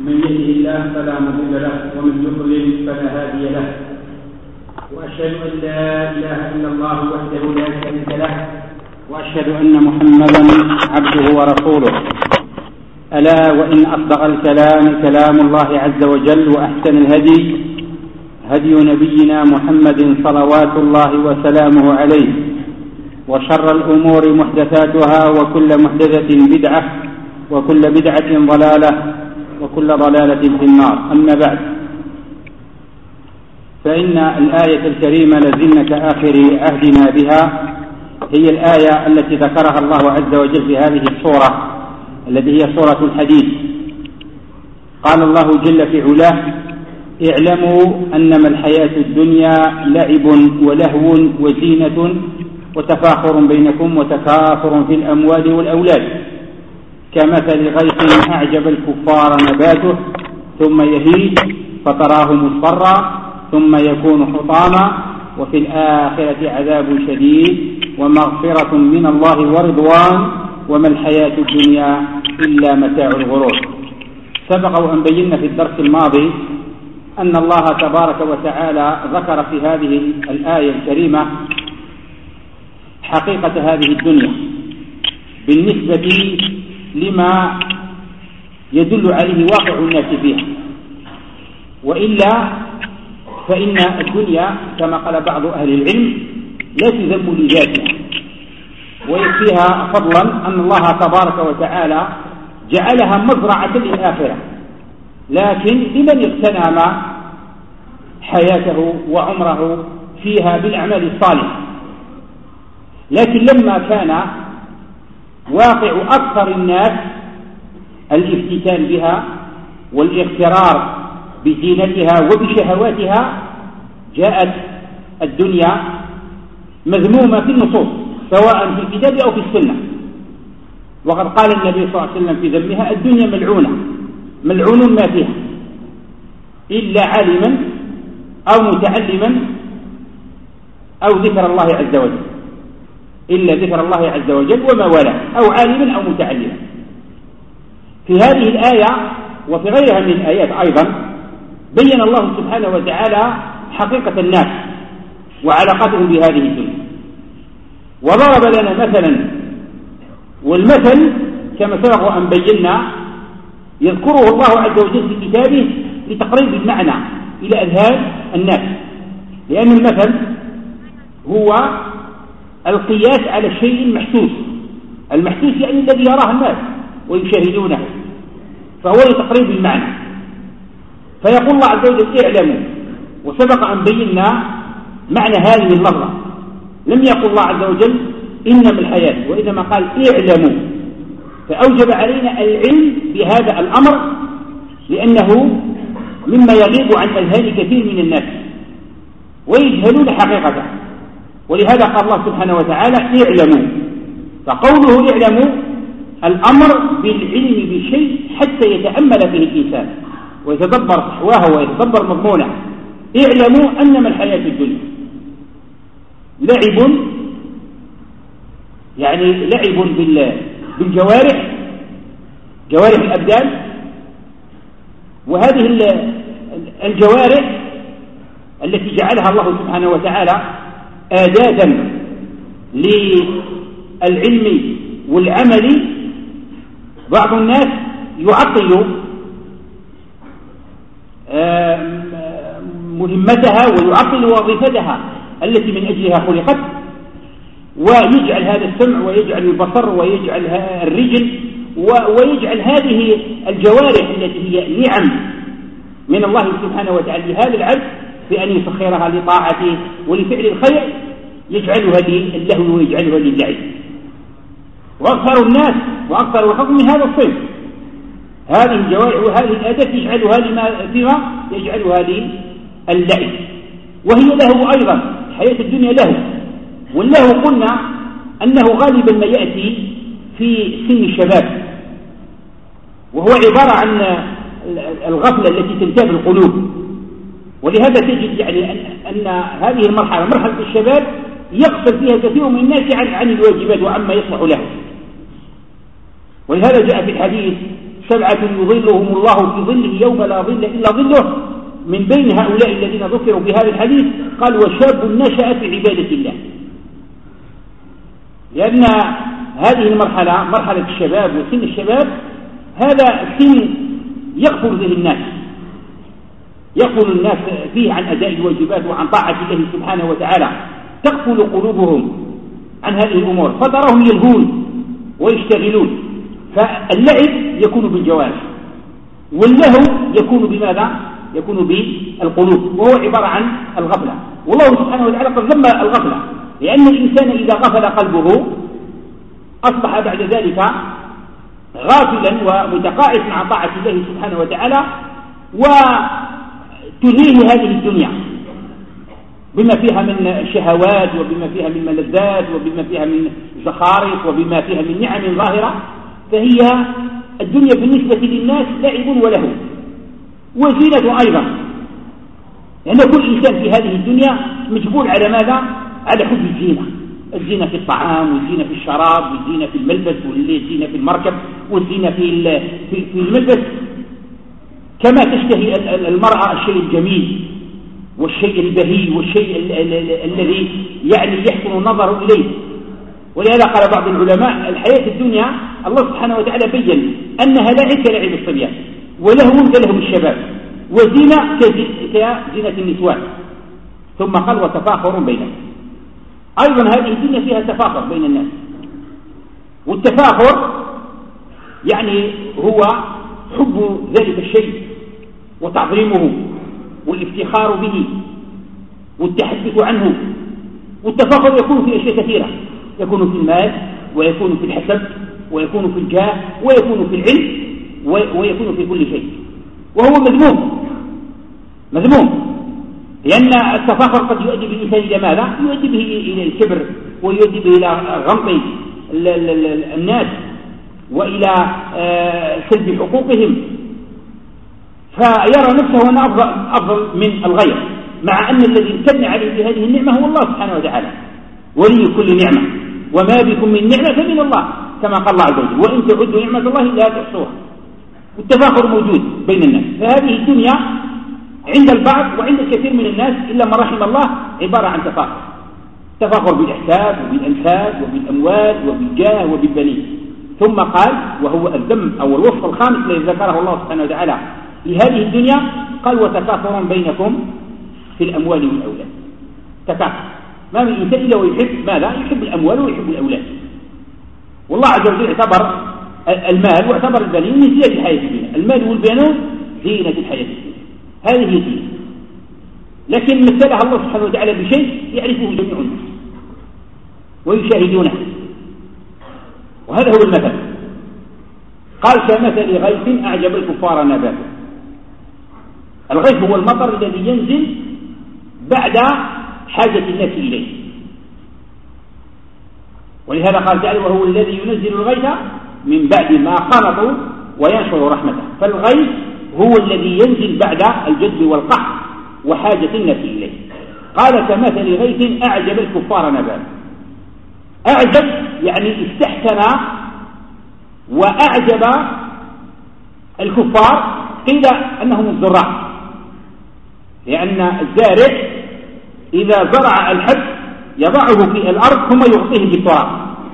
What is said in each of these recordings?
من يهده الله فلا مضل له ومن يضلل فلا هادي له، وأشهد أن لا إله إلا الله وحده لا شريك له، وأشهد أن محمدا عبده ورسوله. ألا وإن أصدق الكلام كلام الله عز وجل، وأحسن الهدي هدي نبينا محمد صلوات الله وسلامه عليه، وشر الأمور محدثاتها، وكل محدثة بدعة، وكل بدعة ضلالة، وكل ضلالة في النار. أما بعد، فإن الآية الكريمة لازلنا كآخر عهدنا بها، هي الآية التي ذكرها الله عز وجل في هذه السورة التي هي سورة الحديد. قال الله جل في علاه: اعلموا أنما الحياة الدنيا لعب ولهو وزينة وتفاخر بينكم وتكاثر في الأموال والأولاد، كمثل غيث أعجب الكفار نباته ثم يهيج فتراه مصفرا ثم يكون حطاما، وفي الآخرة عذاب شديد ومغفرة من الله ورضوان، وما الحياة الدنيا إلا متاع الغرور. سبق وأن بينا في الدرس الماضي أن الله تبارك وتعالى ذكر في هذه الآية الكريمة حقيقة هذه الدنيا بالنسبة لما يدل عليه واقع الناس فيها، وإلا فإن الدنيا كما قال بعض أهل العلم لا تذم لذاتها، ويكفيها فضلا أن الله تبارك وتعالى جعلها مزرعة للآخرة، لكن لمن اغتنم حياته وعمره فيها بالأعمال الصالحة. لكن لما كان واقع أكثر الناس الافتتان بها والاغترار بزينتها وبشهواتها، جاءت الدنيا مذمومة في النصوص سواء في الكتاب أو في السنة. وقد قال النبي صلى الله عليه وسلم في ذمها: الدنيا ملعونة، ملعون ما فيها إلا عالما أو متعلما أو ذكر الله عز وجل، إلا ذكر الله عز وجل وما والاه، أو عالما أو متعلما. في هذه الآية وفي غيرها من الآيات أيضا بين الله سبحانه وتعالى حقيقة الناس وعلاقتهم بهذه الدنيا، وضرب لنا مثلا، والمثل كما سبق أن بينا يذكره الله عز وجل في كتابه لتقريب المعنى إلى أذهان الناس، لأن المثل هو القياس على الشيء المحسوس. المحسوس يعني الذي يراه الناس ويشاهدونه، فهو لتقريب المعنى. فيقول الله عز وجل: اعلموا. وسبق أن بينا معنى هذه اللفظة، لم يقل الله عز وجل إنما الحياة، وإنما قال اعلموا، فأوجب علينا العلم بهذا الأمر، لأنه مما يغيب عن أذهان كثير من الناس ويجهلون حقيقته. ولهذا قال الله سبحانه وتعالى: اعلموا. فقوله اعلموا الأمر بالعلم بشيء حتى يتأمل فيه الإنسان ويتدبر صحواه ويتدبر مضمونه. اعلموا أنما الحياة الدنيا لعب، يعني لعب بالجوارح، جوارح الأبدان، وهذه الجوارح التي جعلها الله سبحانه وتعالى أداة للعلم والعمل، بعض الناس يعطل مهمتها ويعطل وظيفتها التي من أجلها خلقت، ويجعل هذا السمع ويجعل البصر ويجعل الرجل ويجعل هذه الجوارح التي هي نعم من الله سبحانه وتعالى لهذا العبد بأن يسخرها لطاعته ولفعل الخير، يجعلها للهو ويجعلها للعب. وأكثر الناس وأكثر الخلق من هذا الصنف، هذه الجوارح وهذه الأداة يجعلها فيما يجعلها للعب، وهي له أيضا. حياة الدنيا له، والله قلنا أنه غالبا ما يأتي في سن الشباب، وهو عبارة عن الغفلة التي تنتاب القلوب. ولهذا تجد يعني أن هذه المرحلة، مرحلة الشباب، يغفل فيها كثير من الناس عن الواجبات وعما يصلح له. ولهذا جاء في الحديث 7 يظلهم الله في ظله يوم لا ظل إلا ظله. من بين هؤلاء الذين ذكروا في هذا الحديث قال وشاب نشأ في عبادة الله، لأن هذه المرحلة مرحلة الشباب وسن الشباب هذا سن يغفل به الناس، يغفل الناس فيه عن أداء الواجبات وعن طاعة الله سبحانه وتعالى، تغفل قلوبهم عن هذه الأمور فتراهم يلهون ويشتغلون. فاللعب يكون بالجوارح واللهو يكون بماذا؟ يكون بالقلوب، وهو عبارة عن الغفلة. والله سبحانه وتعالى قد ذم الغفلة، لأن الإنسان إذا غفل قلبه أصبح بعد ذلك غافلا ومتقاعسا عن طاعة الله سبحانه وتعالى، وتلهيه هذه الدنيا بما فيها من الشهوات وبما فيها من ملذات وبما فيها من زخارف وبما فيها من نعم ظاهرة. فهي الدنيا بالنسبة للناس لعب وله وزينة أيضا، لأن كل إنسان في هذه الدنيا مجبول على ماذا؟ على حب الزينة، الزينة في الطعام والزينة في الشراب والزينة في الملبس والزينة في المركب والزينة في الملبس، كما تشتهي المرأة الشيء الجميل والشيء البهي والشيء الذي يعني يحسن النظر إليه. ولهذا قال بعض العلماء الحياة الدنيا الله سبحانه وتعالى بين أنها لعب كلعب الصبيان ولهو كلهو الشباب وزينة كزينة النسوان. ثم قال وتفاخر بينهم، أيضا هذه الدنيا فيها تفاخر بين الناس، والتفاخر يعني هو حب ذلك الشيء وتعظيمه والافتخار به والتحدث عنه. والتفاخر يكون في أشياء كثيرة، يكون في المال ويكون في الحسب ويكون في الجاه ويكون في العلم ويكون في كل شيء، وهو مذموم، لأن التفاخر قد يؤدي بالإنسان إلى ماذا؟ يؤدي به إلى الكبر ويؤدي به إلى غمط الناس وإلى سلب حقوقهم، فيرى نفسه أنه أفضل من الغير، مع أن الذي امتن عليه بهذه النعمة هو الله سبحانه وتعالى ولي كل نعمة، وما بكم من نعمة فمن الله كما قال الله عز وجل وإن تعدوا نعمة الله لا تحصوها. والتفاخر موجود بين الناس، فهذه الدنيا عند البعض وعند الكثير من الناس إلا ما رحم الله عبارة عن تفاخر بالإحساب وبالأنساب وبالأموال وبالجاه وبالبنين. ثم قال وهو الذم أو الوصف الخامس الذي ذكره الله سبحانه وتعالى لهذه الدنيا، قال وتكاثر بينكم في الأموال والأولاد. تكاثر، ما من إنسان إلا ويحب ماذا؟ يحب الأموال ويحب الأولاد. والله عز وجل اعتبر المال واعتبر البنين من زينة الحياة الدنيا، المال والبنون زينة الحياة الدنيا، هذه هي الدنيا. لكن مثلها الله سبحانه وتعالى بشيء يعرفه جميع الناس ويشاهدونه، وهذا هو المثل. قال كمثل غيث أعجب الكفار نباته. الغيث هو المطر الذي ينزل بعد حاجة الناس إليه، ولهذا قال تعالى وهو الذي ينزل الغيث من بعد ما قنطوا وينشر رحمته. فالغيث هو الذي ينزل بعد الجد والقحط وحاجة الناس إليه. قال كمثل غيث أعجب الكفار نباته. أعجب يعني استحسن وأعجب الكفار، قيل أنهم الزراع، لأن الزارع إذا زرع الحب يضعه في الأرض ثم يغطيه بالتراب،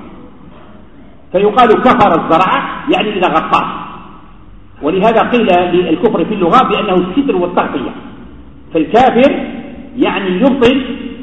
فيقال كفر الزرع يعني إذا غطاه. ولهذا قيل للكفر في اللغة بأنه الستر والتغطية، فالكافر يعني يبطل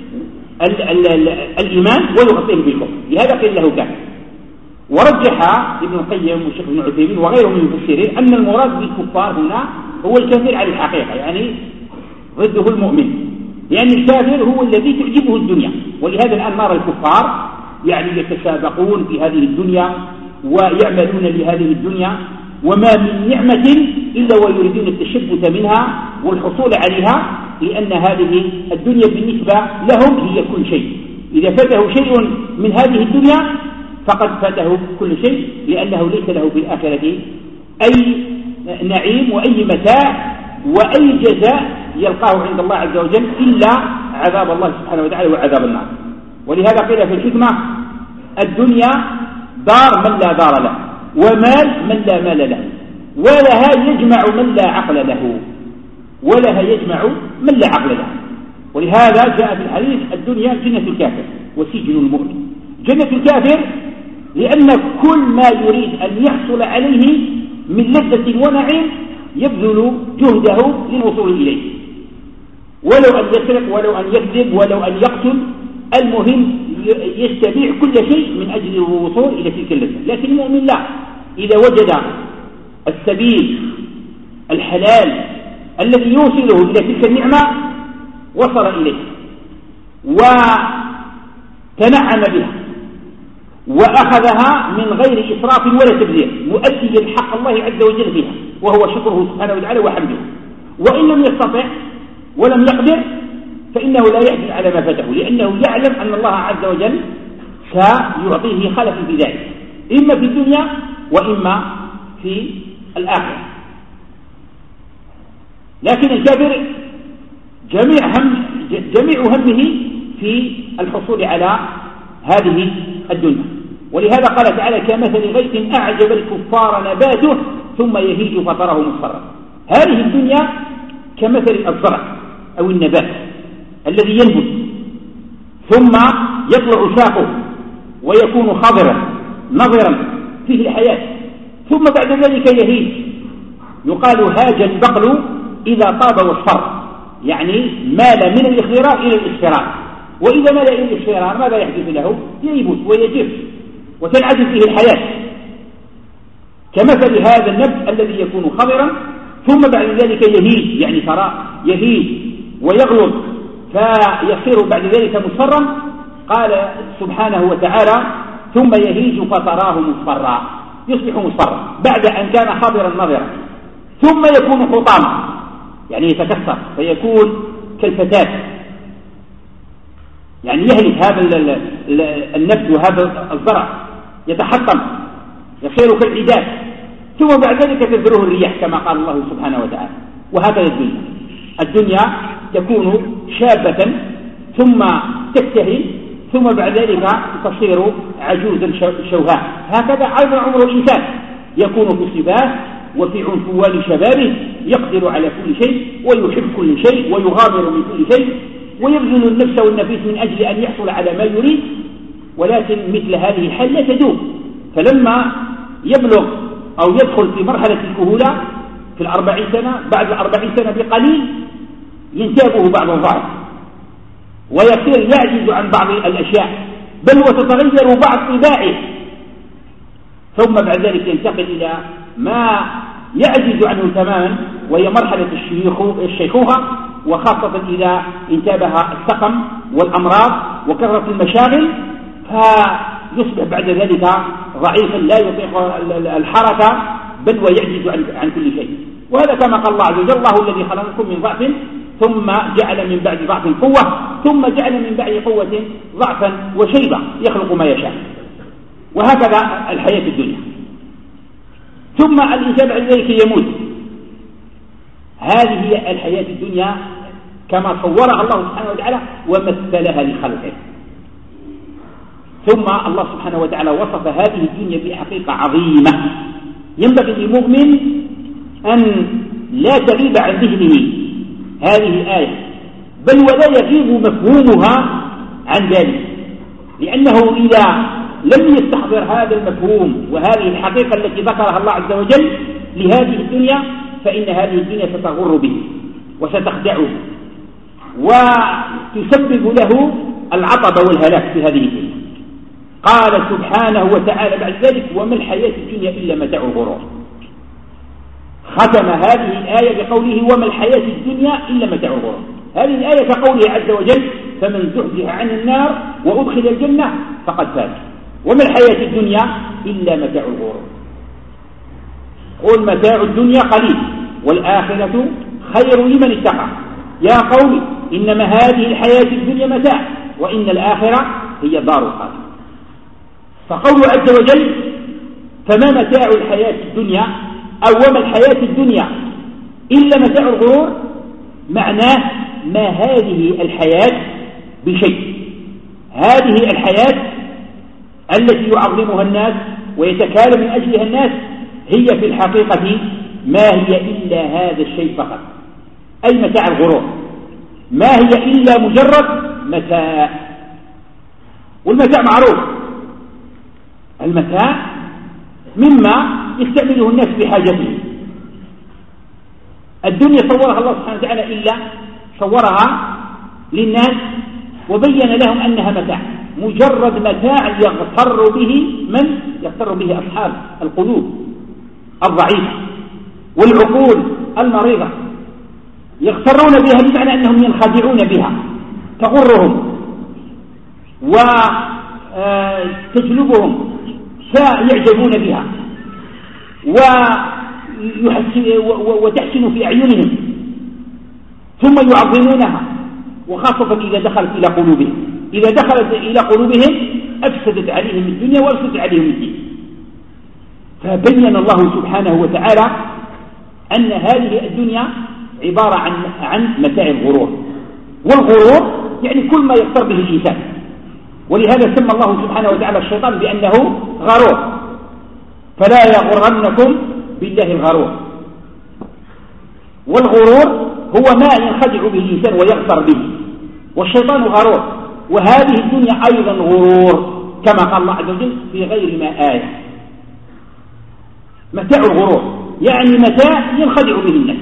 الإيمان ويغطيه بالكفر، لهذا قيل له كافر. ورجح ابن القيم والشيخ ابن عثيمين وغيرهم من المفسرين أن المراد بالكفار هنا هو الكافر على الحقيقة، يعني ضده المؤمن، لأن الكافر هو الذي تعجبه الدنيا. ولهذا الآن نرى الكفار يعني يتسابقون في هذه الدنيا ويعملون لهذه الدنيا، وما من نعمة إلا ويريدون التشبث منها والحصول عليها، لأن هذه الدنيا بالنسبة لهم هي كل شيء. إذا فاته شيء من هذه الدنيا فقد فاته كل شيء، لأنه ليس له في الآخرة أي نعيم وأي متاع وأي جزاء يلقاه عند الله عز وجل إلا عذاب الله سبحانه وتعالى وعذاب النار. ولهذا قيل في الحكمة الدنيا دار من لا دار له ومال من لا مال له. ولها يجمع من لا عقل له، ولها يجمع من لا عقل له. ولهذا جاء في الحديث الدنيا جنة الكافر وسجن المؤمن. جنة الكافر لأن كل ما يريد أن يحصل عليه من لذة ونعيم يبذل جهده للوصول إليه، ولو أن يسرق ولو أن يكذب ولو أن يقتل، المهم يستبيع كل شيء من أجل الوصول إلى تلك اللذة. لكن المؤمن لا، إذا وجد السبيل الحلال الذي يوصله إلى تلك النعمة وصل إليه وتنعم بها وأخذها من غير إسراف ولا تبذير، مؤديا حق الله عز وجل فيها، وهو شكره سبحانه وتعالى وحمده. وإن لم يستطع ولم يقدر فإنه لا يحزن على ما فاته، لأنه يعلم أن الله عز وجل سيعطيه خلفا في ذلك، إما في الدنيا وإما في الآخرة. لكن الكافر جميع همه في الحصول على هذه الدنيا. ولهذا قال تعالى: كمثل غيث أعجب الكفار نباته ثم يهيج فتره مصفرا. هذه الدنيا كمثل الزرع أو النبات الذي ينبت ثم يطلع ساقه ويكون خضرا نضرا فيه الحياة، ثم بعد ذلك يهيج. يقال هاج البقل إذا طاب واصفر، يعني مال من الإخضرار إلى الإصفرار. وإذا مال إلى الإصفرار ماذا يحدث له؟ ييبس ويجف وتنعدم فيه الحياة، كمثل هذا النبت الذي يكون خضرا ثم بعد ذلك يهيج، يعني ترى يهيج ويغلظ فيصير بعد ذلك مصفرا. قال سبحانه وتعالى: ثم يهيج فتراه مصفرا، يصبح مصفرا بعد أن كان خضرا نضرا، ثم يكون حطاما، يعني يتكسر فيكون كالفتات، يعني يهلك هذا النبت وهذا الزرع يتحطم يصير كالعداد، ثم بعد ذلك تذره الرياح كما قال الله سبحانه وتعالى. وهكذا الدنيا تكون شابة ثم تكتهل ثم بعد ذلك تصير عجوزا شوهاء. هكذا أيضا عمر الإنسان يكون في صباه وفي عنفوان شبابه، يقدر على كل شيء ويحب كل شيء ويغامر من كل شيء ويبذل النفس والنفيس من أجل أن يحصل على ما يريد. ولكن مثل هذه الحال لا تدوم، فلما يبلغ أو يدخل في مرحلة الكهولة في 40 سنة، بعد 40 سنة بقليل ينتابه بعض الضعف ويصير يعجز عن بعض الأشياء، بل وتتغير بعض طباعه، ثم بعد ذلك ينتقل إلى ما يعجز عنه تماما، وهي مرحلة الشيخوخة، وخاصة إذا انتابها السقم والأمراض وكثرة المشاغل، فيصبح بعد ذلك ضعيفا لا يطيق الحركة بل ويعجز عن كل شيء. وهذا كما قال الله عز وجل: الله الذي خلقكم من ضعف ثم جعل من بعد ضعف قوة ثم جعل من بعد قوة ضعفا وشيبة يخلق ما يشاء. وهكذا الحياة الدنيا، ثم الإنسان بعد ذلك يموت. هذه هي الحياة الدنيا كما صورها الله سبحانه وتعالى ومثلها لخلقه. ثم الله سبحانه وتعالى وصف هذه الدنيا بحقيقة عظيمة ينبغي للمؤمن أن لا تغيب عن ذهنه هذه الآية، بل ولا يغيب مفهومها عن ذلك، لأنه إذا لم يستحضر هذا المفهوم وهذه الحقيقة التي ذكرها الله عز وجل لهذه الدنيا فإن هذه الدنيا ستغر به وستخدعه وتسبب له العطب والهلاك في هذه الدنيا. قال سبحانه وتعالى بعد ذلك: وما الحياة الدنيا إلا متاع الغرور. ختم هذه الآية بقوله: وما الحياة الدنيا إلا متاع الغرور. هذه الآية كقوله عز وجل: فمن زحزح عن النار وأدخل الجنة فقد فاز. وما الحياة الدنيا إلا متاع الغرور. قل متاع الدنيا قليل والآخرة خير لمن اتقى. يا قوم إنما هذه الحياة الدنيا متاع وإن الآخرة هي دار القرار. فقول عز وجل: فما متاع الحياة الدنيا أو وما الحياة الدنيا إلا متاع الغرور، معناه ما هذه الحياة بشيء. هذه الحياة التي يعظمها الناس ويتكالب من أجلها الناس هي في الحقيقة ما هي إلا هذا الشيء فقط، أي متاع الغرور، ما هي إلا مجرد متاع. والمتاع معروف، المتاع مما يستعمله الناس بحاجته. الدنيا صورها الله سبحانه وتعالى إلا صورها للناس وبين لهم أنها متاع، مجرد متاع يغتر به من؟ يغتر به أصحاب القلوب الضعيفة والعقول المريضة، يغترون بها بمعنى أنهم ينخدعون بها، تغرهم وتجلبهم فيعجبون بها وتحسن في أعينهم ثم يعظمونها، وخاصة إذا دخلت إلى قلوبهم. إذا دخلت إلى قلوبهم أفسدت عليهم الدنيا وأفسدت عليهم الدين. فبين الله سبحانه وتعالى أن هذه الدنيا عبارة عن متاع الغرور، والغرور يعني كل ما يغتر به الإنسان، ولهذا سمى الله سبحانه وتعالى الشيطان بأنه غرور، فلا يغرنكم بالله الغرور. والغرور هو ما ينخدع به الإنسان ويغتر به، والشيطان غرور، وهذه الدنيا أيضا غرور كما قال الله عز وجل في غير ما آية. متاع الغرور يعني متاع ينخدع به الناس،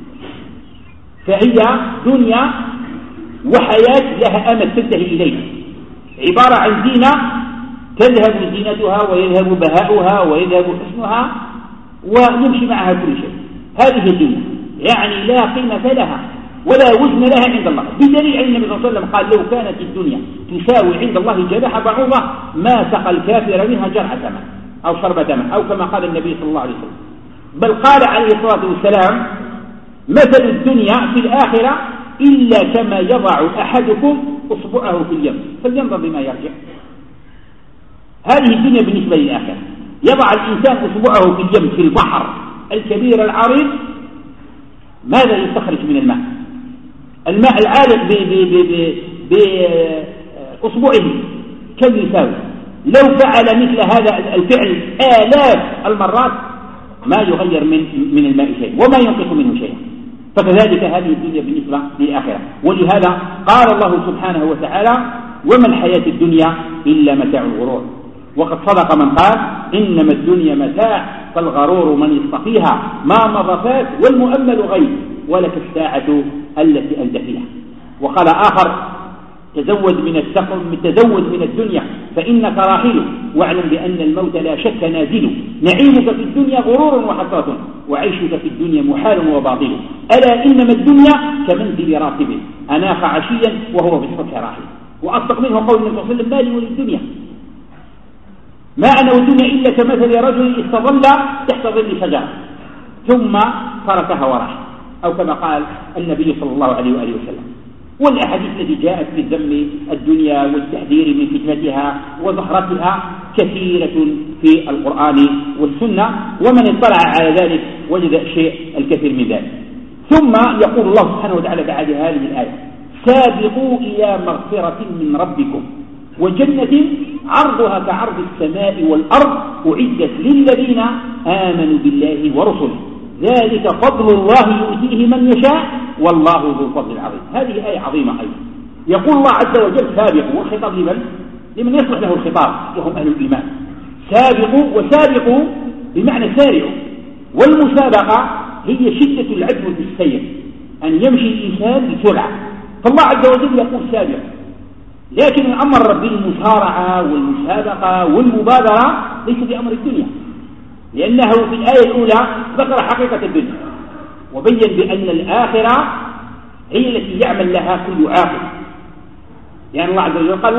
فهي دنيا وحياة لها أمل تنتهي إليها، عبارة عن زينة تذهب زينتها ويذهب بهاؤها ويذهب حسنها ويمشي معها كل شيء. هذه الدنيا يعني لا قيمة لها ولا وزن لها عند الله، بدليل أن النبي صلى الله عليه وسلم قال لو كانت الدنيا تساوي عند الله جناح بعوضة ما سقى الكافر منها جرعة ماء أو شربة ماء، أو كما قال النبي صلى الله عليه وسلم. بل قال عليه الصلاة والسلام مثل الدنيا في الآخرة إلا كما يضع أحدكم أصبعه في اليم فلينظر بما يرجع. هذه الدنيا بالنسبة للآخرة، يضع الإنسان أصبعه في اليم في البحر الكبير العريض، ماذا يستخرج من الماء؟ الماء العالق بأصبعه كم يساوي؟ لو فعل مثل هذا الفعل آلاف المرات ما يغير من الماء شيء وما ينقص منه شيء. فكذلك هذه الدنيا بالنسبة للآخرة، ولهذا قال الله سبحانه وتعالى وما الحياة الدنيا إلا متاع الغرور. وقد صدق من قال إنما الدنيا متاع فالغرور من يصطفيها ما مضى فات والمؤمل غيب ولك الساعة التي أنت فيها. وقال آخر تزود من الدنيا فإنك راحل واعلم بأن الموت لا شك نازل، نعيمك في الدنيا غرور وحسرة وعيشك في الدنيا محال وباطل، ألا إنما الدنيا كمنزل راكب أناخ عشيا وهو بالصبح راحل. وأصدق منه قول النبي صلى الله عليه وسلم مالي وللدنيا ما أنا والدنيا إلا كمثل رجل استظل تحت ظل شجرة ثم تركها وراح، أو كما قال النبي صلى الله عليه وآله وسلم. والأحاديث التي جاءت في ذم الدنيا والتحذير من فتنتها وزخرتها كثيرة في القرآن والسنة، ومن اطلع على ذلك وجد شيء الكثير من ذلك. ثم يقول الله سبحانه وتعالى بعد هذه الآية سابقوا إلى مغفرة من ربكم وجنة عرضها كعرض السماء والأرض أعدت للذين آمنوا بالله ورسله ذلك فضل الله يؤتيه من يشاء والله ذو الفضل العظيم. هذه آية عظيمة أيضا. يقول الله عز وجل سابقوا، والخطاب لمن يصلح له الخطاب وهم أهل الإيمان. سابقوا، وسابقوا بمعنى سارعوا، والمسابقة هي شدة العدو في السير، أن يمشي الإنسان بسرعة، فالله عز وجل يقول سابقوا. لكن الأمر بالمسارعة والمسابقة والمبادرة ليس بأمر الدنيا، لأنه في الآية الأولى ذكر حقيقة الدنيا وبين بأن الآخرة هي التي يعمل لها كل عاقل. يعني الله عز وجل قال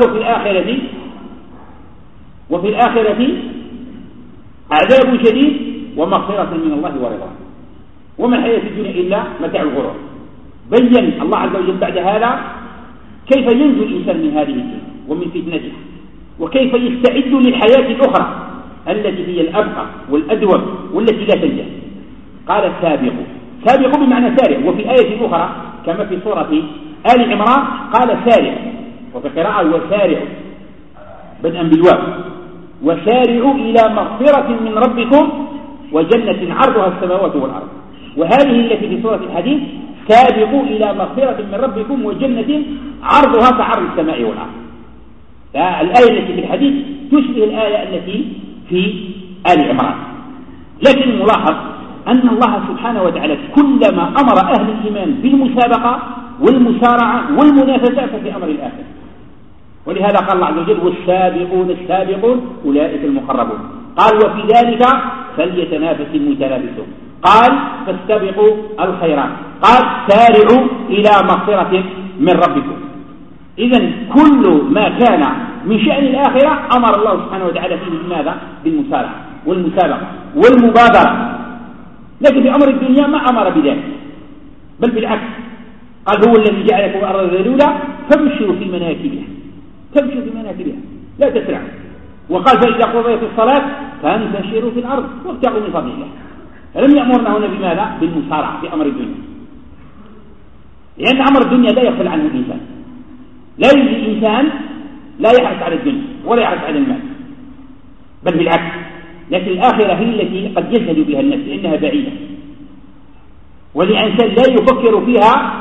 وفي الآخرة عذاب شديد ومغفرة من الله ورضوان وما الحياة الدنيا إلا متاع الغرور. بين الله عز وجل بعد هذا كيف ينجو الإنسان من هذه الدنيا ومن فتنتها، وكيف يستعد للحياة الأخرى التي هي الأبقى والأدوم والتي لا تنتهي. قال سابقوا بمعنى سارع. وفي آية أخرى كما في سورة آل عمران قال سارع، وفي قراءة وسارع بدءا بالواو، وسارعوا إلى مغفرة من ربكم وجنة عرضها السماوات والأرض. وهذه التي في سورة الحديث سابقوا إلى مغفرة من ربكم وجنة عرضها كعرض السماء والأرض. الآية التي في الحديث تشبه الآية التي في آل عمران. لكن الملاحظ أن الله سبحانه وتعالى كلما أمر أهل الإيمان بالمسابقة والمسارعة والمنافسة ففي أمر الآخر. ولهذا قال الله عز وجل والسابقون السابقون أولئك المقربون. قال وفي ذلك فليتنافس المتنافسون. قال فاستبقوا الخيرات. قال سارعوا إلى مغفرة من ربكم. إذن كل ما كان من شأن الآخرة أمر الله سبحانه وتعالى فيه بماذا؟ بالمسارعة والمسابقة والمبادرة. لكن في أمر الدنيا ما أمر بذلك، بل بالعكس قال هو الذي جعلكم الأرض ذلولا فامشوا في مناكبها. تمشوا في مناكبها لا تسرعوا. وقال فإذا قضيت الصلاة فانتشروا في الأرض وابتغوا من فضل الله. فلم يأمرنا هنا بماذا؟ بالمسارعة في أمر الدنيا، لأن أمر الدنيا لا يغفل عنه الإنسان. لا يوجد إنسان لا يحرص على الدنيا ولا يحرص على المال، بل بالعكس. لكن الآخرة هي التي قد يجهد بها النفس لأنها بعيدة، والإنسان لا يفكر فيها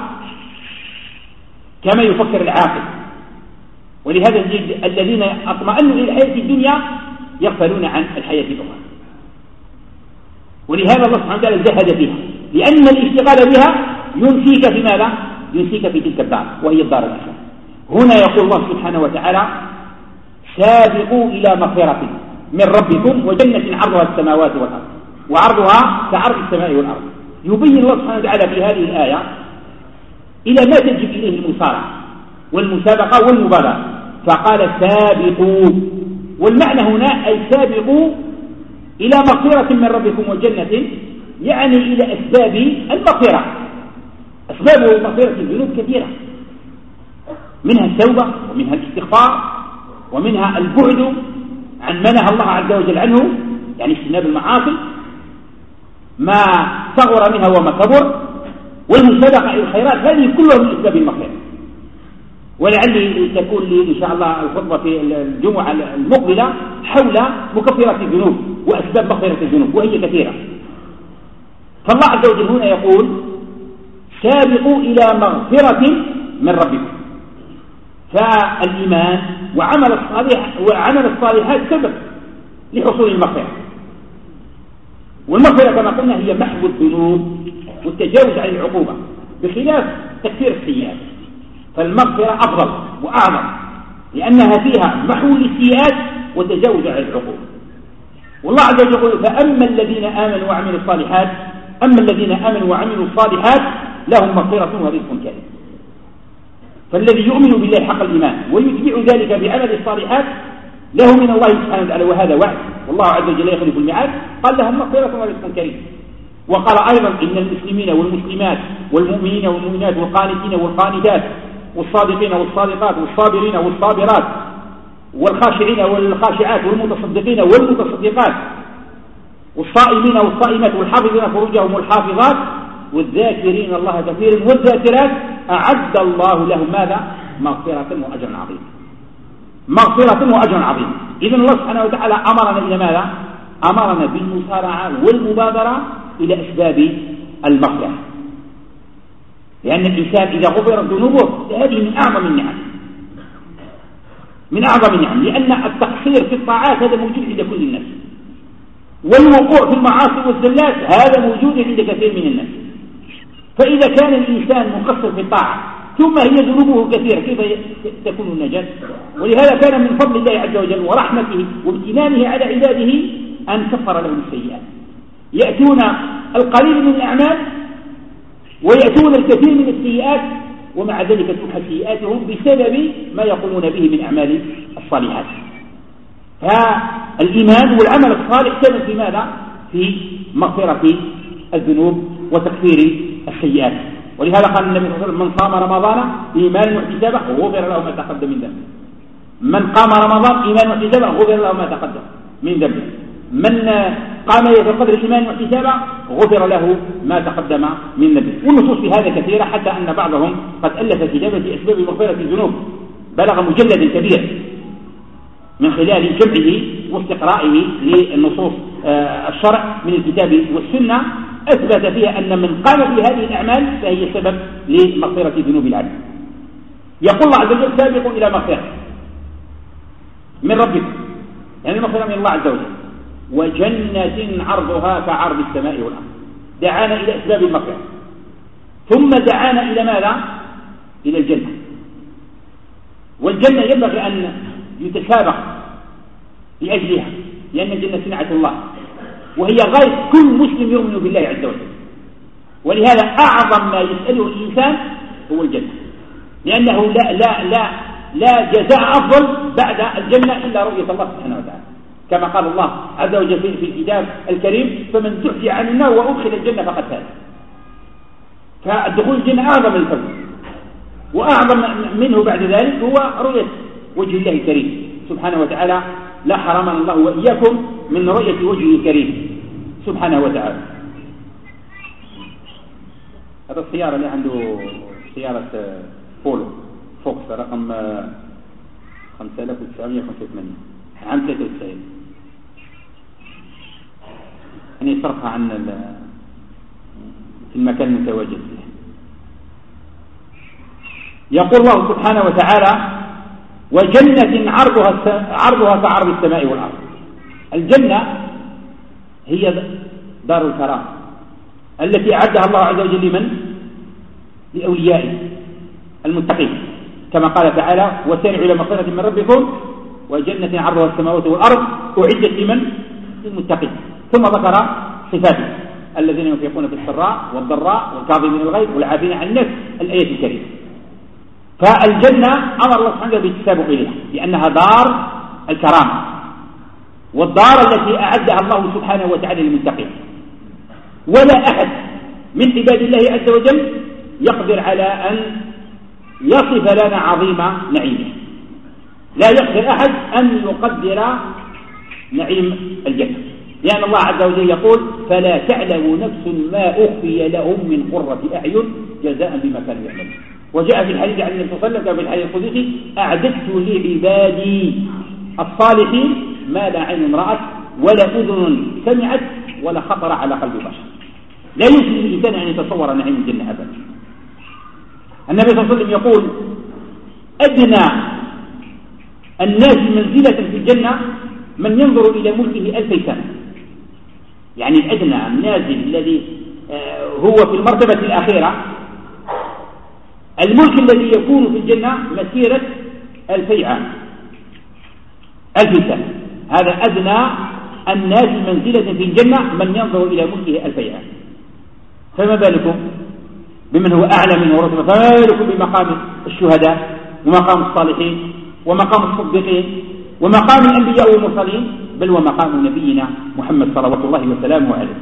كما يفكر العاقل. ولهذا نجد الذين اطمأنوا إلى الحياة الدنيا يغفلون عن الحياة الأخرى. ولهذا الله سبحانه وتعالى زهد فيها، لأن الاشتغال بها ينسيك في ماذا؟ ينسيك في تلك الدار وهي الدار الآخرة. هنا يقول الله سبحانه وتعالى سابقوا إلى مغفرة من ربكم وجنة عرضها السماوات والأرض وعرضها كعرض السماء والأرض. يبين الله سبحانه وتعالى في هذه الآية إلى ما تجب إليه المصارعة والمسابقة والمباراة، فقال سابقوا. والمعنى هنا أي سابقوا إلى مغفرة من ربكم وجنة، يعني إلى أسباب المغفرة. أسباب مغفرة الذنوب كثيرة، منها التوبة ومنها الاستغفار ومنها البعد عن ما نهى الله عز وجل عنه، يعني اجتناب المعاصي ما صغر منها وما كبر، والمسابقة إلى الخيرات. هذه كلها من أسباب المغفرة. ولعلي تكون لي إن شاء الله الخطبة في الجمعة المقبلة حول مكفرات الذنوب وأسباب مغفرة الذنوب، وهي كثيرة. فالله عز وجل هنا يقول سابقوا إلى مغفرة من ربكم. فالإيمان وعمل الصالحات سبب لحصول المغفرة. والمغفرة كما قلنا هي محو الذنوب والتجاوز عن العقوبة، بخلاف تكفير السيئات. فالمغفرة أفضل وأعظم لأنها فيها محو للسيئات وتجاوز عن العقوبة. والله عز وجل يقول فأما الذين آمنوا وعملوا الصالحات لهم مغفرة ورزق كريم. فالذي يؤمن بالله حق الإيمان ويتبع ذلك بعمل الصالحات له من الله سبحانه وتعالى، وهذا وعد والله عز وجل لا يخلف الميعاد، قال لهم مغفرة ورزق كريم. وقال أيضا إن المسلمين والمسلمات والمؤمنين والمؤمنات والقانتين والقانتات والصادقين والصادقات والصابرين والصابرات والخاشعين والخاشعات والمتصدقين والمتصدقات والصائمين والصائمات والحافظين فروجهم والحافظات والذاكرين الله كثيرا والذاكرات أعد الله لهم ماذا؟ مغفرة وأجرا عظيما. مغفرة وأجرا عظيما. إذن الله سبحانه وتعالى أمرنا إلى ماذا؟ أمرنا بالمسارعة والمبادرة إلى أسباب المغفرة، لأن الإنسان إذا غفرت ذنوبه هذه من أعظم النعم، من أعظم النعم، لأن التقصير في الطاعات هذا موجود عند كل الناس، والوقوع في المعاصي والزلات هذا موجود عند كثير من الناس. فإذا كان الإنسان مقصر في الطاعة ثم هي ذنوبه كثيرة كيف تكون النجاة؟ ولهذا كان من فضل الله عز وجل ورحمته وامتنانه على عباده أن كفر لهم السيئات. يأتون القليل من الأعمال ويأتون الكثير من السيئات، ومع ذلك تمحى سيئاتهم بسبب ما يقومون به من أعمال الصالحات. فالإيمان والعمل الصالح سبب في ماذا؟ في مغفرة الذنوب وتكفير السيئات. ولهذا قال النبي صلى الله عليه وسلم من صام رمضان إيمانا واحتسابا غفر له ما تقدم من ذنبه. من قام رمضان إيمانا واحتسابا غفر له ما تقدم من ذنبه. من قام ليلة القدر إيمانا واحتسابا غفر له ما تقدم من ذنبه. والنصوص في هذا كثيرة، حتى أن بعضهم قد ألف كتابا في أسباب مغفرة الذنوب بلغ مجلد كبير من خلال جمعه واستقرائه للنصوص الشرع من الكتاب والسنة أثبت فيها أن من قام بهذه الأعمال فهي سبب لمغفرة ذنوب العبد. يقول الله عز وجل سابقوا إلى مغفرة من ربكم، يعني مغفرة من الله عز وجل، وجنة عرضها كعرض السماء والأرض. دعانا إلى أسباب المغفرة، ثم دعانا إلى ماذا؟ إلى الجنة. والجنة ينبغي أن يتسابق لأجلها، لأن الجنة صنعة الله، وهي غاية كل مسلم يؤمن بالله عز وجل. ولهذا أعظم ما يسأله الإنسان هو الجنة، لأنه لا جزاء أفضل بعد الجنة إلا رؤية الله سبحانه وتعالى، كما قال الله عز وجل في الكتاب الكريم: فمن زحزح عن النار وأدخل الجنة فقد فاز. فالدخول الجنة أعظم الفوز، وأعظم منه بعد ذلك هو رؤية وجه الله الكريم سبحانه وتعالى. لا حرمنا الله وإياكم من رؤية وجهه الكريم سبحانه وتعالى. هذا السيارة اللي عنده سيارة بولو فوكس رقم 5985 عام 93، يعني يصرفها عن في المكان المتواجد فيه. يقول الله سبحانه وتعالى: وجنة عرضها كعرض السماء والأرض. الجنة هي دار الكرامة التي أعدها الله عز وجل لمن؟ لأوليائه المتقين، كما قال تعالى: وسارعوا إلى مغفرة من ربكم وجنة عرضها السماوات والأرض أعدت لمن؟ للمتقين. ثم ذكر صفاته: الذين ينفقون في السراء والضراء والكاظمين الغيظ والعافين عن الناس، الآية الكريمة. فالجنة أمر الله سبحانه بالتسابق إليها لأنها دار الكرامة، والدار التي أعدها الله سبحانه وتعالى للمتقين. ولا أحد من عباد الله عز وجل يقدر على أن يصف لنا عظيم نعيمه. لا يقدر أحد أن يقدر نعيم الجنة، لأن الله عز وجل يقول: فلا تعلم نفس ما أخفي لهم من قرة أعين جزاء بما كانوا يعملون. وجاء في الحديث عن النبي صلى الله عليه وسلم في الحديث القدسي: أعددت لعبادي الصالحين ما لا عين رأت ولا أذن سمعت ولا خطر على قلب بشر. لا يمكن للإنسان أن يتصور نعيم الجنة أبدا. النبي صلى الله عليه وسلم يقول: أدنى الناس منزلة في الجنة من ينظر إلى ملكه 1000 سنة. يعني الأدنى النازل الذي هو في المرتبة الأخيرة، الملك الذي يكون في الجنة مسيرة 2000 عام، 1000 سنة. هذا أدنى الناس منزلة في الجنة من ينظر إلى ملكه 2000 عام. فما بالكم بمن هو أعلى منه رتبة؟ فما بالكم بمقام الشهداء ومقام الصالحين ومقام الصديقين ومقام الأنبياء والمرسلين، بل ومقام نبينا محمد صلوات الله وسلامه عليه.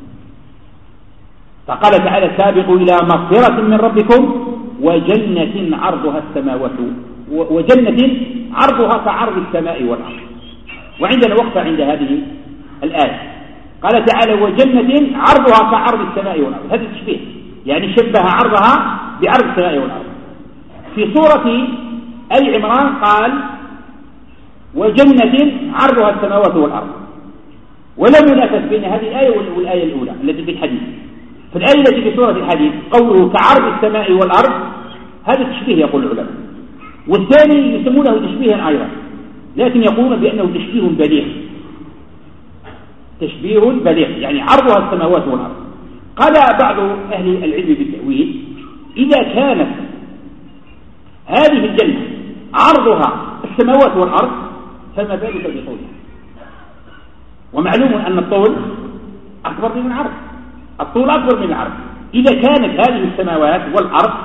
فقال تعالى: سابقوا إلى مغفرة من ربكم وجنة عرضها السماوات وجنة عرضها كعرض السماء والأرض. وعندنا وقفة عند هذه الآية. قال تعالى: وجنة عرضها كعرض السماء والأرض. هذا تشبيه، يعني شبه عرضها بعرض السماء والأرض. في سورة آل عمران قال: وجنة عرضها السماوات والأرض. ولم ينافس بين هذه الآية والآية الأولى التي في الحديث. في الآية التي في سورة الحديث قوله كعرض السماء والأرض، هذا تشبيه يقول العلماء. والثاني يسمونه تشبيها أيضا، لكن يقولون بأنه تشبيه بليغ. تشبيه بليغ يعني عرضها السماوات والأرض. قال بعض أهل العلم بالتأويل: إذا كانت هذه الجنة عرضها السماوات والأرض فما بالك بطولها؟ ومعلوم أن الطول أكبر من العرض، الطول أكبر من العرض. إذا كانت هذه السماوات والأرض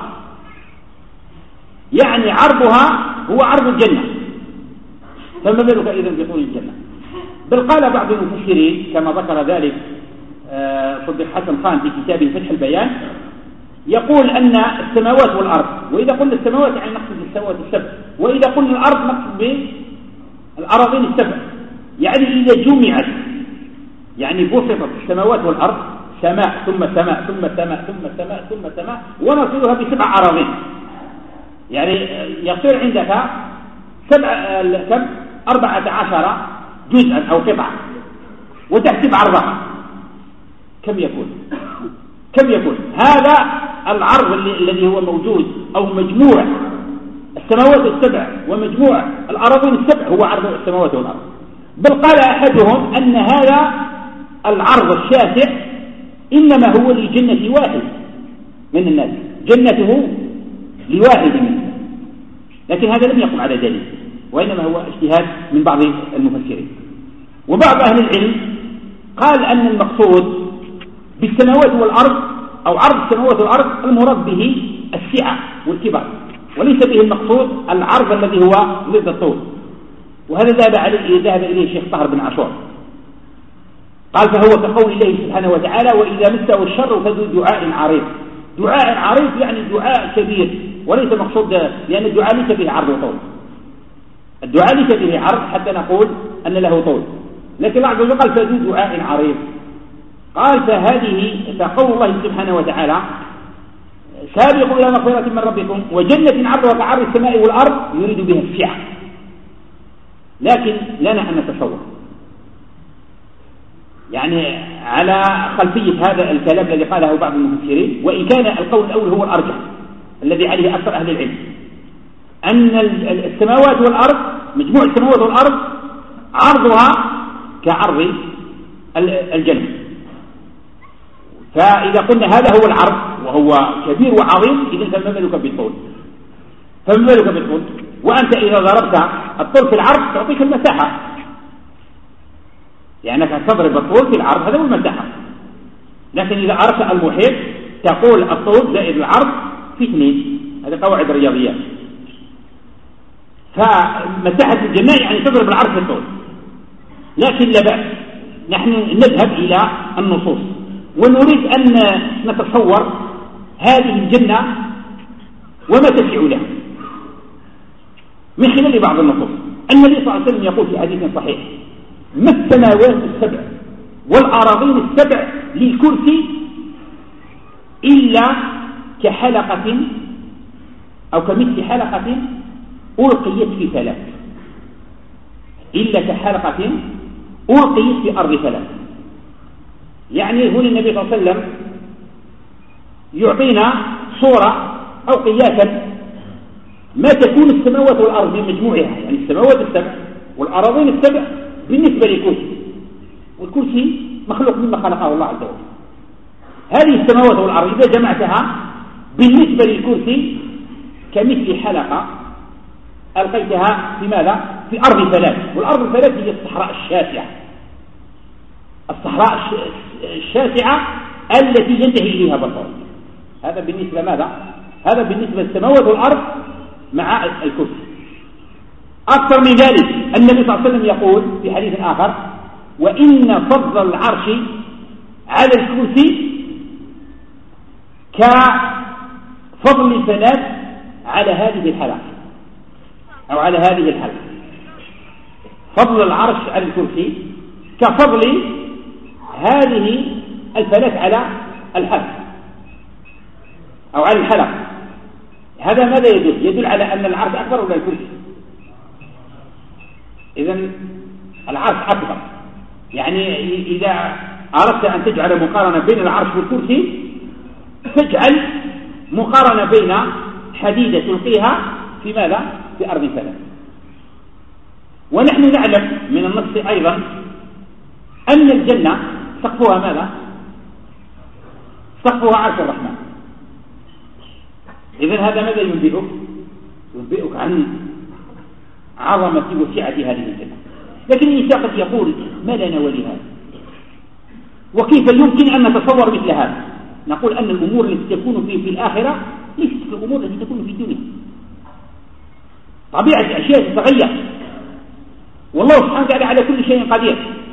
يعني عرضها هو عرض الجنة، فما بالك إذن بطول الجنة؟ بل قال بعض المفسرين كما ذكر ذلك صديق حسن خان في كتابه فتح البيان، يقول أن السماوات والأرض، وإذا قلنا السماوات يعني نقصد السماوات السبع، وإذا قلنا الأرض نقصد بالأراضين السبع. يعني إذا جمعت يعني بسطت السماوات والأرض سماء ثم سماء ثم سماء ثم سماء ثم سماء ونصلها ب7 أراضين، يعني يصير عندك 14 جزءا أو قطعة. وتحسب عرضها كم يكون هذا العرض الذي هو موجود أو مجموع السماوات السبع ومجموع الأراضين السبع هو عرض السماوات والأرض. بل قال أحدهم أن هذا العرض الشاسع إنما هو لجنة واحد من الناس، جنته لواحد منهم، لكن هذا لم يقم على دليل، وإنما هو اجتهاد من بعض المفسرين. وبعض أهل العلم قال أن المقصود بالسماوات والأرض أو عرض السماوات والأرض المراد به السعة والكبر، وليس به المقصود العرض الذي هو ضد الطول. وهذا ذهب إليه الشيخ طاهر بن عاشور، قال فهو كقول الله سبحانه وتعالى وإذا مسه الشر فذو دعاء عريض. دعاء عريض يعني دعاء كبير، وليس مقصود لأن الدعاء ليس فيه عرض وطول، الدعاء ليس فيه عرض حتى نقول أن له طول، لكن الله عز وجل قال فذو دعاء عريض. قال فقول الله سبحانه وتعالى سابقوا إلى مغفرة من ربكم وجنة عرضها كعرض السماء والأرض يريد بها السعة. لكن لنا أن نتصور يعني على خلفية هذا الكلام الذي قاله بعض المفسرين، وإن كان القول الأول هو الأرجح الذي عليه أكثر أهل العلم، أن السماوات والأرض مجموع السماوات والأرض عرضها كعرض الجنة. فإذا قلنا هذا هو العرض وهو كبير وعظيم، إذن فما بالك بالطول؟ وأنت إذا ضربت الطول في العرض تعطيك المساحة، لأنك تضرب الطول في العرض هذا هو المساحة. لكن إذا أردت المحيط تقول الطول زائد العرض في 2، هذه قواعد رياضيات. فمساحة الجنة يعني تضرب العرض في الطول. لكن لا بأس، نحن نذهب إلى النصوص ونريد أن نتصور هذه الجنة وما تسع لها من خلال بعض النصوص. النبي صلى الله عليه وسلم يقول في حديث صحيح ما السماوات السبع والأراضين السبع للكرسي إلا كحلقة أو كمثل حلقة ألقيت في ثلاث، إلا كحلقة ألقيت في أرض ثلاث. يعني هنا النبي صلى الله عليه وسلم يعطينا صورة أو قياسا ما تكون السماوات والأرض من مجموعها، يعني السماوات السبع والأراضين السبع بالنسبة للكرسي، والكرسي مخلوق مما خلقه الله عز وجل. هذه السماوات والأرض إذا جمعتها بالنسبة للكرسي كمثل حلقة ألقيتها في ماذا؟ في أرض ثلاث. والأرض الثلاث هي الصحراء الشاسعة، الصحراء الشاسعة التي ينتهي إليها بصر. هذا بالنسبة ماذا؟ هذا بالنسبة للسماوات والأرض مع الكرسي. أكثر من ذلك النبي صلى الله عليه وسلم يقول في حديث آخر وإن فضل العرش على الكرسي كفضل الفلاة على هذه الحلقة أو على هذه الحلقة. فضل العرش على الكرسي كفضل هذه الفلاة على الحلقة أو على الحلقة. هذا ماذا يدل؟ يدل على أن العرش أكبر ولا الكرسي؟ إذن العرش أكبر. يعني إذا أردت أن تجعل مقارنة بين العرش والكرسي تجعل مقارنة بين حديدة تلقيها في ماذا؟ في أرض ثلاث. ونحن نعلم من النص أيضا أن الجنة سقفها ماذا؟ سقفها عرش الرحمن. إذن هذا ماذا ينبئك؟ ينبئك عن عظمة وسعة هذه الجنة. لكن الإنسان قد يقول ما لنا ولهذا؟ وكيف يمكن أن نتصور مثل هذا؟ نقول أن الأمور التي تكون في الآخرة ليست الأمور التي تكون في الدنيا. طبيعة الأشياء تتغير، والله سبحانه وتعالى على كل شيء قدير.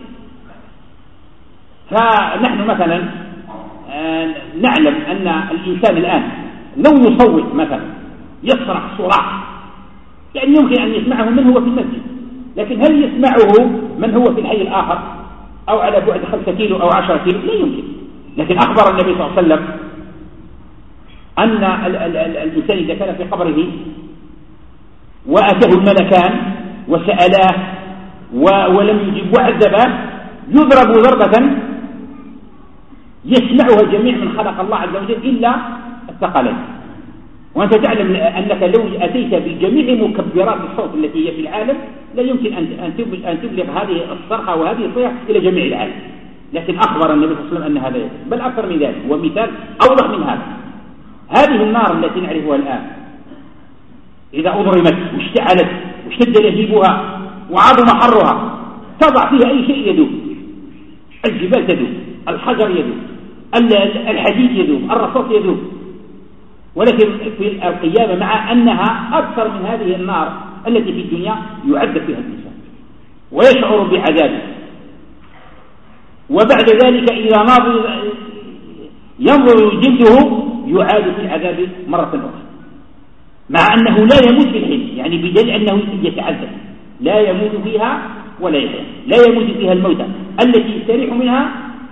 فنحن مثلا نعلم أن الإنسان الآن لو يصوت مثلا يصرخ صراخ يعني يمكن أن يسمعه من هو في المسجد، لكن هل يسمعه من هو في الحي الآخر أو على بعد 5 كيلو أو 10 كيلو؟ لا يمكن. لكن أخبر النبي صلى الله عليه وسلم أن الإنسان إذا كان في قبره وأتاه الملكان وسألاه ولم يجب وعذبه يضرب ضربة يسمعها جميع من خلق الله عز وجل إلا الثقلين. وأنت تعلم أنك لو أتيت بجميع مكبرات الصوت التي هي في العالم لا يمكن أن تبلغ هذه الصرخة وهذه الصيحة إلى جميع العالم، لكن أخبر النبي صلى الله عليه وسلم أن هذا يحدث، بل أكثر من ذلك. ومثال أوضح من هذا، هذه النار التي نعرفها الآن إذا أضرمت واشتعلت واشتد لهيبها وعظم حرها تضع فيها أي شيء يذوب، الجبال تذوب، الحجر يذوب، الحديد يذوب، الرصاص يذوب. ولكن في القيامة مع أنها أكثر من هذه النار التي في الدنيا يعذب فيها الإنسان ويشعر بعذابه، وبعد ذلك إذا ينظر جلده يعاد في العذاب مرة أخرى، مع أنه لا يموت في الحين، يعني بدليل أنه يتعذب، لا يموت فيها ولا يحيا، لا يموت فيها الموتى التي يستريح منها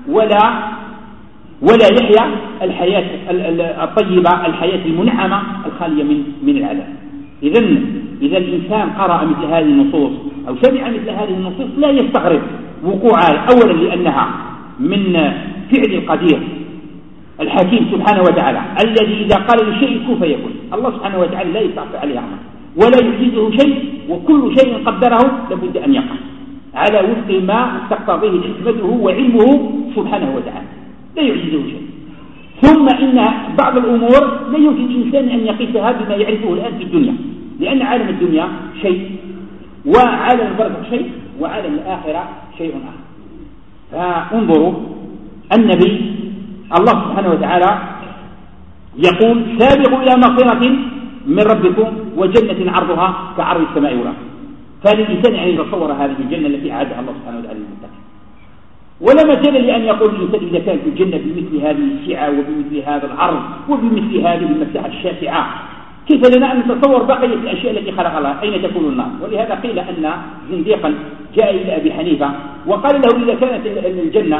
ولا يحيا الحياة الطيبة، الحياة المنعمة الخالية من العذاب. إذا الإنسان قرأ مثل هذه النصوص أو سمع مثل هذه النصوص لا يستغرب وقوعها، أولا لأنها من فعل القدير الحكيم سبحانه وتعالى الذي إذا قال لشيء كن فيكون. الله سبحانه وتعالى لا يستعصي عليه أمر ولا يعجزه شيء، وكل شيء قدره لابد أن يقع على وفق ما تقتضيه حكمته وعلمه سبحانه وتعالى، لا يعجزه شيء. ثم إن بعض الأمور لا يمكن الإنسان أن يقيسها بما يعرفه الآن في الدنيا، لأن عالم الدنيا شيء وعالم البرزخ شيء وعالم الآخرة شيء آخر. فانظروا النبي الله سبحانه وتعالى يقول سابقوا إلى مغفرة من ربكم وجنة عرضها كعرض السماء والأرض. فالإنسان يعني يتصور هذه الجنة التي أعدها الله سبحانه وتعالى للمتقين، ولا مجال لأن يقول الإنسان إذا كانت الجنة بمثل هذه السعة وبمثل هذا العرض وبمثل هذه المساحة الشاسعة كيف لنا أن نتصور بقية الأشياء التي خلق الله؟ أين تكون النار؟ ولهذا قيل أن زنديقا جاء إلى أبي حنيفة وقال له إذا كانت الجنة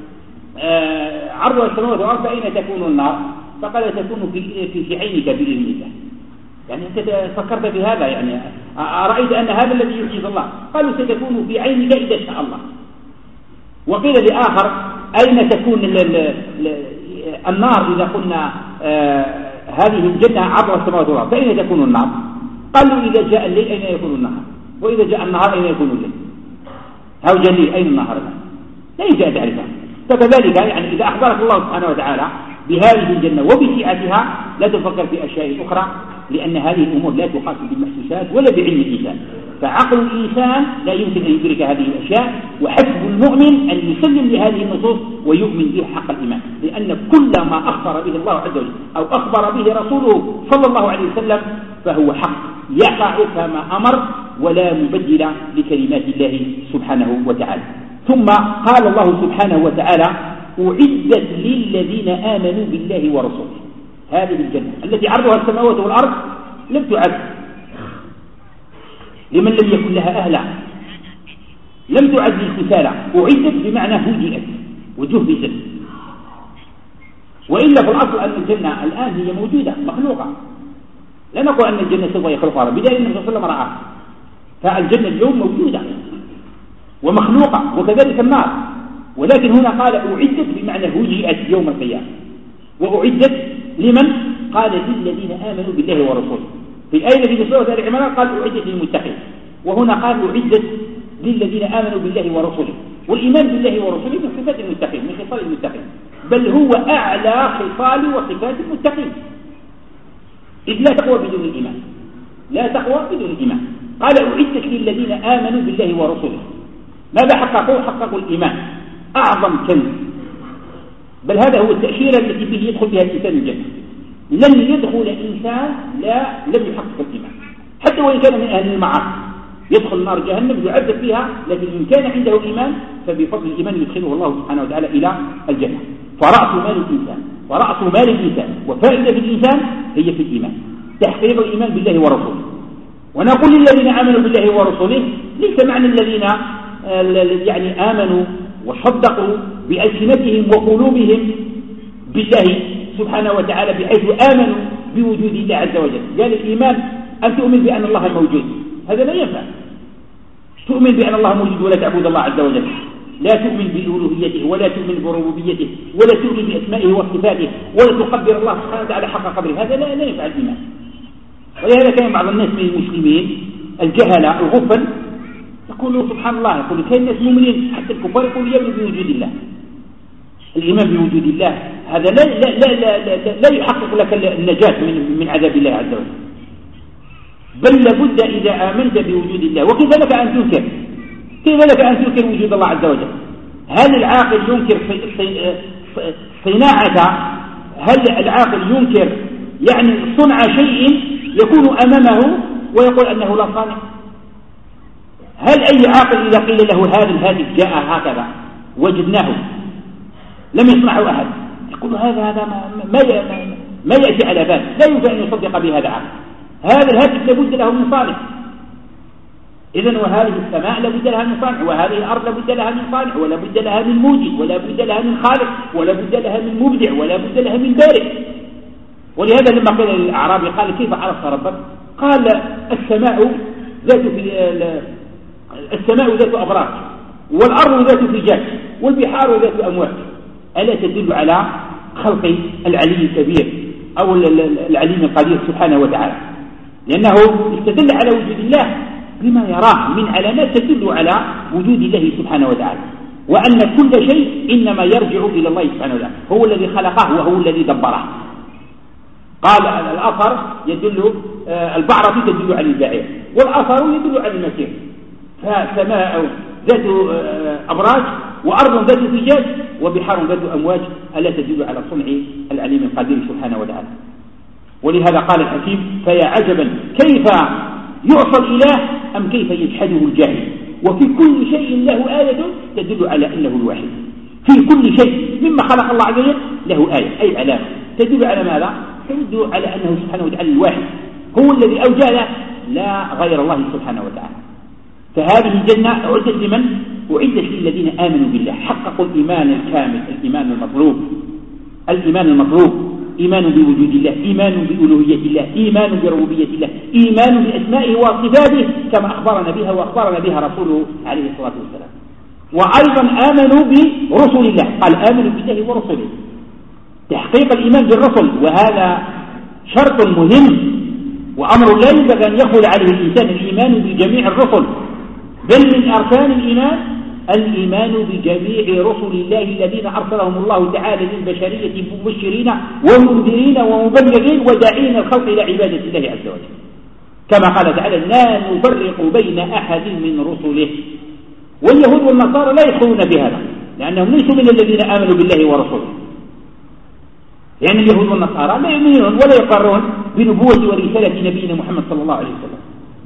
عرضها السماوات والأرض فأين تكون النار؟ فقال تكون في عينك بإذن الله. يعني أنت فكرت بهذا، يعني أرأيت أن هذا الذي يعجز الله؟ قالوا ستكون في عينك إذا شاء الله. وقيل لآخر أين تكون النار إذا قلنا هذه الجنة عبر السماوات والأرض فأين تكون النار؟ قالوا إذا جاء الليل أين يكون النهار؟ وإذا جاء النهار أين يكون الليل؟ هو جليل أين النهار الآن؟ لا يمكن أن تعرفها. فكذلك يعني إذا أخبرك الله سبحانه وتعالى بهذه الجنة وبسعتها لا تفكر في أشياء أخرى، لأن هذه الأمور لا تقاس بالمحسوسات ولا بعلم الإنسان، فعقل الإنسان لا يمكن أن يدرك هذه الأشياء. وحسب المؤمن أن يسلم لهذه النصوص ويؤمن بها حق الإيمان، لأن كل ما أخبر به الله عز وجل أو أخبر به رسوله صلى الله عليه وسلم فهو حق يقع كما أمر ولا مبدل لكلمات الله سبحانه وتعالى. ثم قال الله سبحانه وتعالى أعدت للذين آمنوا بالله ورسوله. هذه الجنة التي عرضها السماوات والأرض لم تعد لمن لم يكن لها أهلا، لم تعد للكسالى، أعدت بمعنى هدئت وجهزت. وإلا في الأصل أن الجنة الآن هي موجودة مخلوقة، لا نقول أن الجنة سوف يخلقها بداية النبي صلى الله عليه وسلم رآها، فالجنة اليوم موجودة ومخلوقة وكذلك النار، ولكن هنا قال أعدت بمعنى هجئت يوم القيامة. وأعدت لمن؟ قال للذين آمنوا بالله ورسوله. في الآية التي في سورة آل عمران قال أعدت للمتقين، وهنا قال أعدت للذين آمنوا بالله ورسوله. والإيمان بالله ورسوله من صفات المتقين، من خصال المتقين، بل هو أعلى خصال وصفات المتقين، إذ لا تقوى بدون الإيمان، لا تقوى بدون الإيمان. قال أعدت للذين آمنوا بالله ورسوله. ماذا حققوا الإيمان، أعظم كنز، بل هذا هو التأشيرة التي فيه يدخل بها الإنسان الجنة. لن يدخل إنسان لم يحقق الإيمان، حتى وإن كان من أهل المعاصي يدخل نار جهنم يعذب فيها، لكن إن كان عنده إيمان فبفضل الإيمان يدخله الله سبحانه وتعالى إلى الجنة. فرأس مال الإنسان وفائدة الإنسان هي في الإيمان، تحقيق الإيمان بالله ورسوله. ونقول للذين آمنوا بالله ورسوله ليس معنى الذين يعني آمنوا وصدقوا بألسنتهم وقلوبهم بالله سبحانه وتعالى بحيث آمنوا بوجود الله عز وجل. قال الإيمان أن تؤمن بأن الله موجود، هذا لا ينفع. تؤمن بأن الله موجود ولا تعبد الله عز وجل، لا تؤمن بألوهيته ولا تؤمن بربوبيته ولا تؤمن بأسمائه وصفاته ولا تقدر الله سبحانه وتعالى حق قدره، هذا لا ينفع الإيمان. ولهذا كان بعض الناس من المسلمين الجهلة الغفل يقولوا سبحان الله، يقول كان الناس مؤمنين حتى الكفار يقولوا يؤمنوا بوجود الله. الإيمان بوجود الله هذا لا يحقق لك النجاة من عذاب الله عز وجل، بل لابد إذا آمنت بوجود الله. وكيف لك أن تنكر؟ كيف لك أن تنكر وجود الله عز وجل؟ هل العاقل ينكر صناعة؟ هل العاقل ينكر يعني صنع شيء يكون أمامه ويقول أنه لا صانع؟ هل أي عاقل إذا قيل له هذا الهاتف جاء هكذا وجدناه لم يصنعه أحد يقول هذا ما يأتي على بال، لا يمكن أن يصدق بهذا عاقل. هذا الهاتف لابد له من صانع، إذن وهذه السماء لابد لها من صانع، وهذه الأرض لابد لها من صانع، ولا بد لها من موجد، ولا بد لها من خالق، ولا بد لها من مبدع، ولا بد لها من بارئ. ولهذا لما قيل للأعرابي قال كيف عرفت ربك؟ قال السماء ذات أبراج، والأرض ذات فجاج، والبحار ذات أمواج. ألا تدل على خلق العلي الكبير أو العليم القدير سبحانه وتعالى؟ لأنه استدل على وجود الله بما يراه من علامات تدل على وجود الله سبحانه وتعالى، وأن كل شيء إنما يرجع إلى الله سبحانه وتعالى، هو الذي خلقه وهو الذي دبره. قال الأثر يدل البعرة تدل على البعير، والأثر يدل على المسير. فسماء ذات أبراج، وأرض ذات فجاج، وبحار ذات أمواج، ألا تدل على صنع العليم القدير سبحانه وتعالى؟ ولهذا قال الحكيم فيا عجبا كيف يعصى الإله أم كيف يجحده الجاهل، وفي كل شيء له آية تدل على أنه الواحد. في كل شيء مما خلق الله عز وجل له آية، أي علامة تدل على ماذا؟ تدل على أنه سبحانه وتعالى الواحد، هو الذي أوجد لا غير الله سبحانه وتعالى. فهذه الجنة أعدت لمن؟ أعدت للذين آمنوا بالله، حققوا الإيمان الكامل، الإيمان المطلوب، إيمان بوجود الله، إيمان بألوهية الله، إيمان بربوبية الله، إيمان بأسمائه وصفاته كما أخبرنا بها وأخبرنا بها رسوله عليه الصلاة والسلام. وأيضا آمنوا برسل الله، قال آمنوا بالله ورسله، تحقيق الإيمان بالرسل، وهذا شرط مهم وأمر لا ينبغي أن يخل عليه الإنسان، الإيمان بجميع الرسل، بل من أركان الإيمان بجميع رسل الله الذين أرسلهم الله تعالى للبشرية مبشرين ومنذرين ومبلغين وداعين الخلق إلى عبادة الله عز وجل، كما قال تعالى لا نفرق بين أحد من رسله. واليهود والنصارى لا يدخلون بهذا لأنهم ليسوا من الذين آمنوا بالله ورسوله، لأن اليهود والنصارى لا يؤمنون ولا يقرون بنبوة ورسالة نبينا محمد صلى الله عليه وسلم.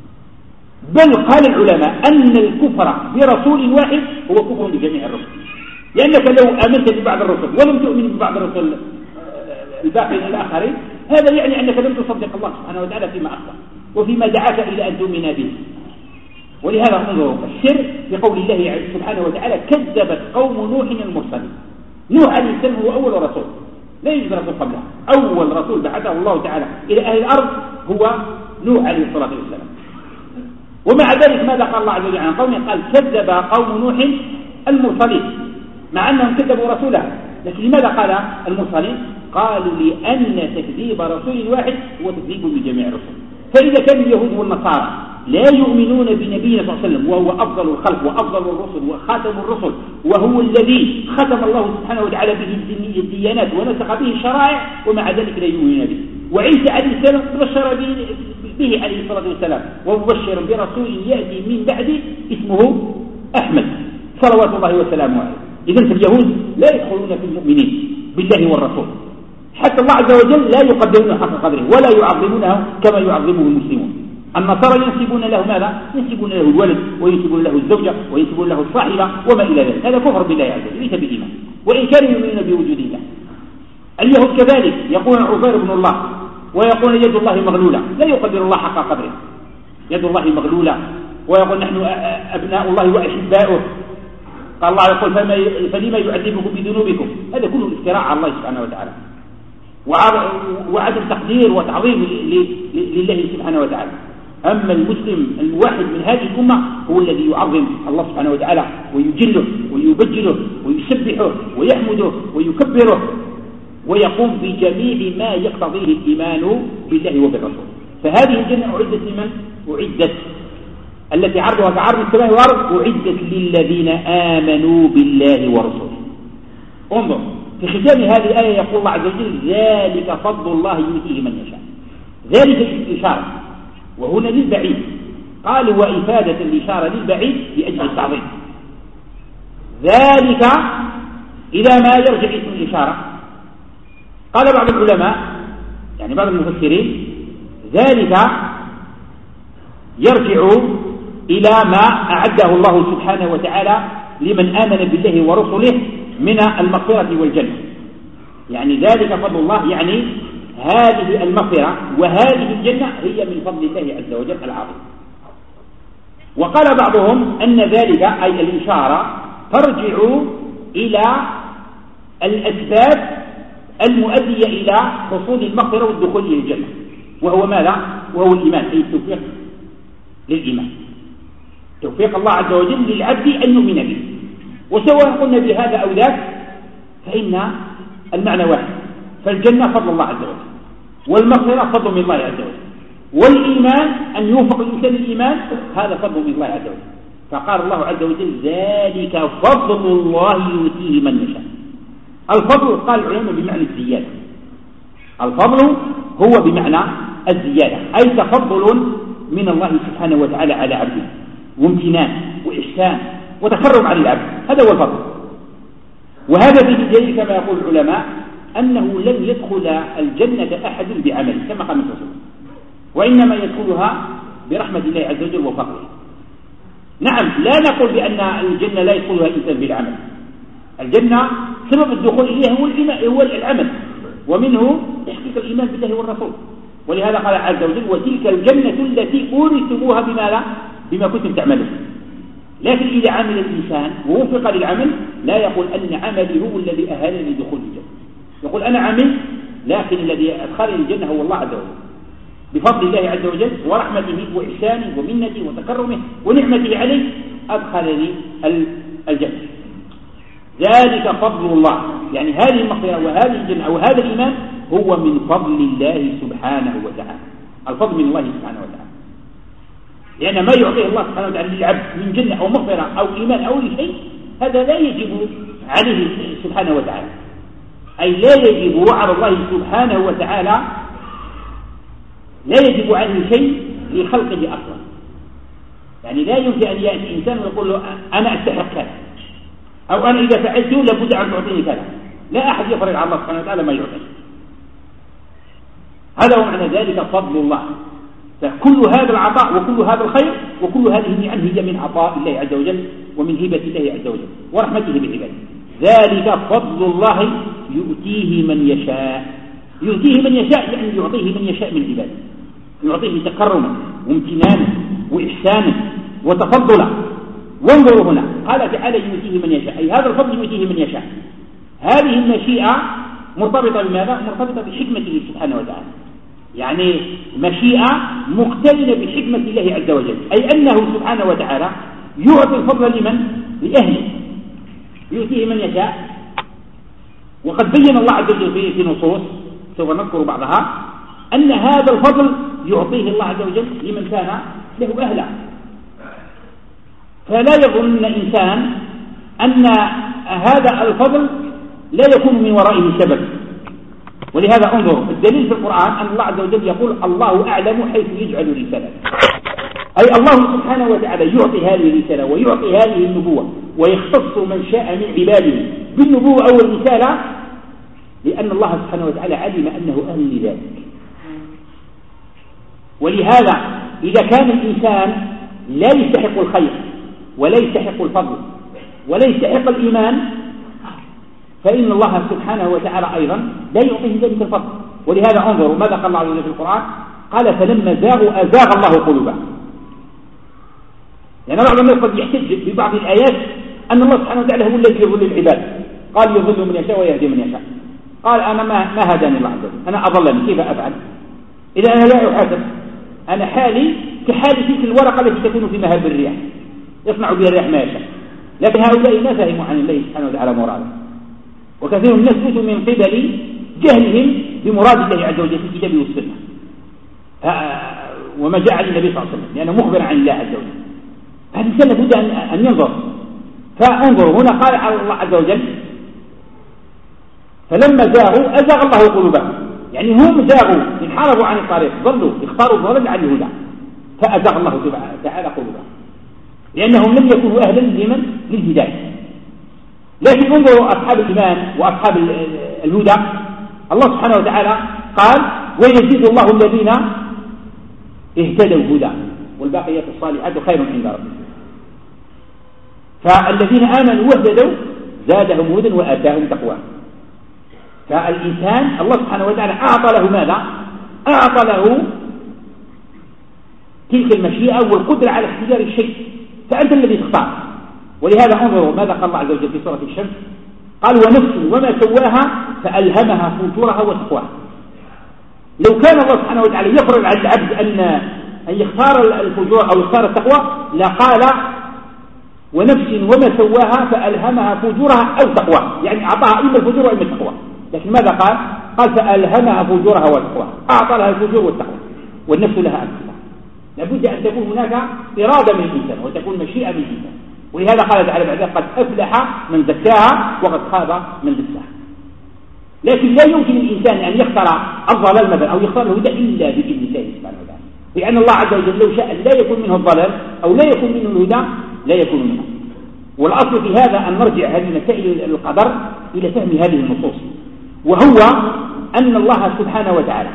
بل قال العلماء أن الكفر برسول واحد هو كفر بجميع الرسل، لأنك لو آمنت ببعض الرسل ولم تؤمن ببعض الرسل الباقين الآخرين، هذا يعني أنك لم تصدق الله سبحانه وتعالى فيما أخبر وفيما دعاك إلى أن تؤمن به. ولهذا انظروا السر بقول الله سبحانه وتعالى كذبت قوم نوح المرسلين. نوح عليه السلام هو أول رسول، لا يوجد رسول قبله، أول رسول بعثه الله تعالى إلى أهل الأرض هو نوح عليه الصلاة والسلام. ومع ذلك ماذا قال الله عز وجل عن قومه؟ قال كذب قوم نوح المرسلين، مع أنهم كذبوا رسوله، لكن لماذا قال المرسلين؟ قالوا لأن تكذيب رسول واحد هو تكذيب بجميع الرسل. فإذا كان اليهود والنصارى لا يؤمنون بنبينا صلى الله عليه وسلم وهو أفضل الخلق وأفضل الرسل وخاتم الرسل، وهو الذي ختم الله سبحانه وتعالى به الديانات ونسخ به الشرائع، ومع ذلك لا يؤمنون به. وعيسى عليه السلام بشر به عليه الصلاة والسلام ومبشر برسول يأتي من بعده اسمه أحمد صلوات الله وسلامه عليه. إذن فاليهود لا يدخلون في المؤمنين بالله والرسول، حتى الله عز وجل لا يقدرون حق قدره ولا يعظمونه كما يعظمه المسلمون. النصارى ينسبون له ماذا؟ ينسبون له الولد وينسبون له الزوجة وينسبون له الصاحبة وما إلى ذلك، هذا كفر بالله عز وجل ليس بإيمان، وإن كانوا يؤمنون بوجود الله. اليهود كذلك يقولون عزير بن الله، ويقول يد الله مغلولة، لا يقدر الله حق قدره، يد الله مغلولة، ويقول نحن أبناء الله وأحباؤه. قال الله يقول فلما يعذبكم بذنوبكم، هذا كله افتراء على الله سبحانه وتعالى وعدم تقدير وتعظيم لله سبحانه وتعالى. أما المسلم الواحد من هذه الأمة هو الذي يعظم الله سبحانه وتعالى ويجله ويبجله ويسبحه ويحمده ويكبره ويقوم بجميع ما يقتضيه الإيمان بالله وبالرسول. فهذه الجنة أعدت لمن؟ أعدت التي عرضها كعرض السماء والأرض أعدت للذين آمنوا بالله ورسوله. انظر في ختام هذه الآية يقول الله عز وجل ذلك فضل الله يؤتيه من يشاء. ذلك الإشارة وهنا للبعيد، قالوا وإفادة الإشارة للبعيد لأجل التعظيم. ذلك إلى ما يرجع اسم الإشارة؟ قال بعض العلماء يعني بعض المفسرين ذلك يرجع إلى ما أعده الله سبحانه وتعالى لمن آمن بالله ورسله من المغفرة والجنة. يعني ذلك فضل الله، يعني هذه المغفرة وهذه الجنة هي من فضل الله عز وجل العظيم. وقال بعضهم أن ذلك أي الإشارة ترجع إلى الأسباب المؤدية إلى حصول المغفرة والدخول إلى الجنة، وهو ماذا؟ وهو الإيمان، أي التوفيق للإيمان، توفيق الله عز وجل للعبد أن يؤمن به. وسواء قلنا بهذا أو ذاك فإن المعنى واحد، فالجنة فضل الله عز وجل، والمغفرة فضل من الله عز وجل، والإيمان أن يوفق الإنسان الإيمان هذا فضل من الله عز وجل. فقال الله عز وجل ذلك فضل الله يؤتيه من يشاء. الفضل قال العلماء بمعنى الزيادة، الفضل هو بمعنى الزيادة، أي تفضل من الله سبحانه وتعالى على عبده وامتنان وإحسان وتكرم على العبد، هذا هو الفضل. وهذا بدليل كما يقول العلماء أنه لن يدخل الجنة أحد بعمل كما قال الرسول، وإنما يدخلها برحمة الله عز وجل وفضله. نعم لا نقول بأن الجنة لا يدخلها الإنسان بالعمل، الجنة سبب الدخول إليها هو العمل، ومنه تحقيق الإيمان بالله والرسول. ولهذا قال عز وجل وتلك الجنة التي أورثتموها بما كنتم تعملون. لكن إذا عمل الإنسان ووفق للعمل لا يقول أن عملي هو الذي أهلني لدخول الجنة، يقول أنا عمل لكن الذي أدخلني الجنة هو الله عز وجل بفضل الله عز وجل ورحمته وإحسانه ومنته وتكرمه ونعمته عليه أدخلني الجنة. ذلك فضل الله، يعني هذه المغفرة وهذه الجنة أو هذا الإيمان هو من فضل الله سبحانه وتعالى، الفضل من الله سبحانه وتعالى. لأن ما يعطيه الله سبحانه وتعالى للعبد من جنة أو مغفرة أو إيمان أو شيء هذا لا يجب عليه سبحانه وتعالى، أي لا يجب على الله سبحانه وتعالى، لا يجب عليه شيء لخلقه أصلا. يعني لا يمكن أن يأتي إنسان ويقول له أنا أستحق كذا أو أنا إذا فعلته لابد أن تعطيني كذا، لا أحد يفرض على الله سبحانه وتعالى ما يعطيه. هذا هو معنى ذلك فضل الله. فكل هذا العطاء وكل هذا الخير وكل هذه النعم هي من عطاء الله عز وجل ومن هبة الله عز وجل ورحمته بعباده. ذلك فضل الله يؤتيه من يشاء، يؤتيه من يشاء يعني يعطيه من يشاء من عباده، يعطيه تكرما وامتنانا وإحسانا وتفضلا. وانظروا هنا قال تعالى يؤتيه من يشاء، أي هذا الفضل يؤتيه من يشاء. هذه المشيئة مرتبطة بماذا؟ مرتبطة بحكمته سبحانه وتعالى، يعني مشيئة مقترنة بحكمة الله عز وجل، أي أنه سبحانه وتعالى يعطي الفضل لمن؟ لأهله، يؤتيه من يشاء. وقد بين الله عز وجل في نصوص سوف نذكر بعضها أن هذا الفضل يعطيه الله عز وجل لمن كان له أهلا. فلا يظن إنسان أن هذا الفضل لا يكون من ورائه سبب. ولهذا انظر الدليل في القرآن أن الله عز وجل يقول الله أعلم حيث يجعل رسالة، أي الله سبحانه وتعالى يعطي هذه الرسالة ويعطي هذه النبوة ويختص من شاء من عباده بالنبوة أو الرسالة لأن الله سبحانه وتعالى علم أنه أهل لذلك. ولهذا إذا كان الإنسان لا يستحق الخير ولا يستحق الفضل ولا يستحق الإيمان فإن الله سبحانه وتعالى أيضا لا يعطيه ذلك الفضل. ولهذا انظروا ماذا قال الله عز وجل في القرآن؟ قال فلما زاغوا أزاغ الله قلوبهم. يعني بعض الناس قد يحتج ببعض الآيات أن الله سبحانه وتعالى هو الذي يضل العباد، قال يضل من يشاء ويهدي من يشاء. قال أنا ما هداني الله عز وجل، أنا أضلني كيف أفعل؟ إذا أنا لا أحاسب، أنا حالي كحال تلك الورقة التي تكون في مهب الرياح يصنع بها الرياح ما يشاء. لكن هؤلاء ما فهموا عن الله سبحانه وتعالى مراده، وكثير من الناس يثبتوا من قبل جهلهم بمراد الله عز وجل في الكتاب والسنة وما جاء عن النبي صلى الله عليه وسلم، لأنه مخبر عن الله عز وجل. هذا الإنسان لابد أن ينظر. فانظروا هنا قال على الله عز وجل فلما زاغوا أزاغ الله قلوبهم، يعني هم زاغوا انحرفوا عن الطريق، ضلوا اختاروا الضلال عن الهدى فأزاغ الله تعالى قلوبهم لأنهم لم يكونوا أهلا للهداية. لكن انظروا أصحاب الإيمان وأصحاب الهدى، الله سبحانه وتعالى قال ويزيد الله الذين اهتدوا هدى والباقيات الصالحات خير عند ربهم. فالذين آمنوا واهتدوا زادهم هدى وآتاهم تقوى. فالإنسان الله سبحانه وتعالى أعطى له ماذا؟ أعطى له تلك المشيئة والقدرة على اختيار الشيء، فأنت الذي تختار. ولهذا انظروا ماذا قال الله عز وجل في سورة الشمس، قال ونفس وما سواها فألهمها فجورها وتقواها. لو كان الله سبحانه وتعالى يفرض على العبد أن يختار الفجور أو يختار التقوى لقال ونفس وما سواها فألهمها فجورها أو تقواها، يعني أعطاها إما الفجور وإما التقوى. لكن ماذا قال؟ قال فألهمها فجورها وتقواها، أعطى لها الفجور والتقوى والنفس لها أنفسها. لابد أن تكون هناك إرادة من الإنسان وتكون مشيئة من الإنسان. ولهذا قال تعالى بعد قد أفلح من زكاها وقد خاب من دساها. لكن لا يمكن الإنسان أن يختار الضلال مثلا أو يختار الهدى إلا بإذن الله سبحانه وتعالى، لأن الله عز وجل لو شاء لا يكون منه الضلال أو لا يكون منه الهدى لا يكون منه. والأصل في هذا أن نرجع هذه مسائل القدر إلى فهم هذه النصوص، وهو أن الله سبحانه وتعالى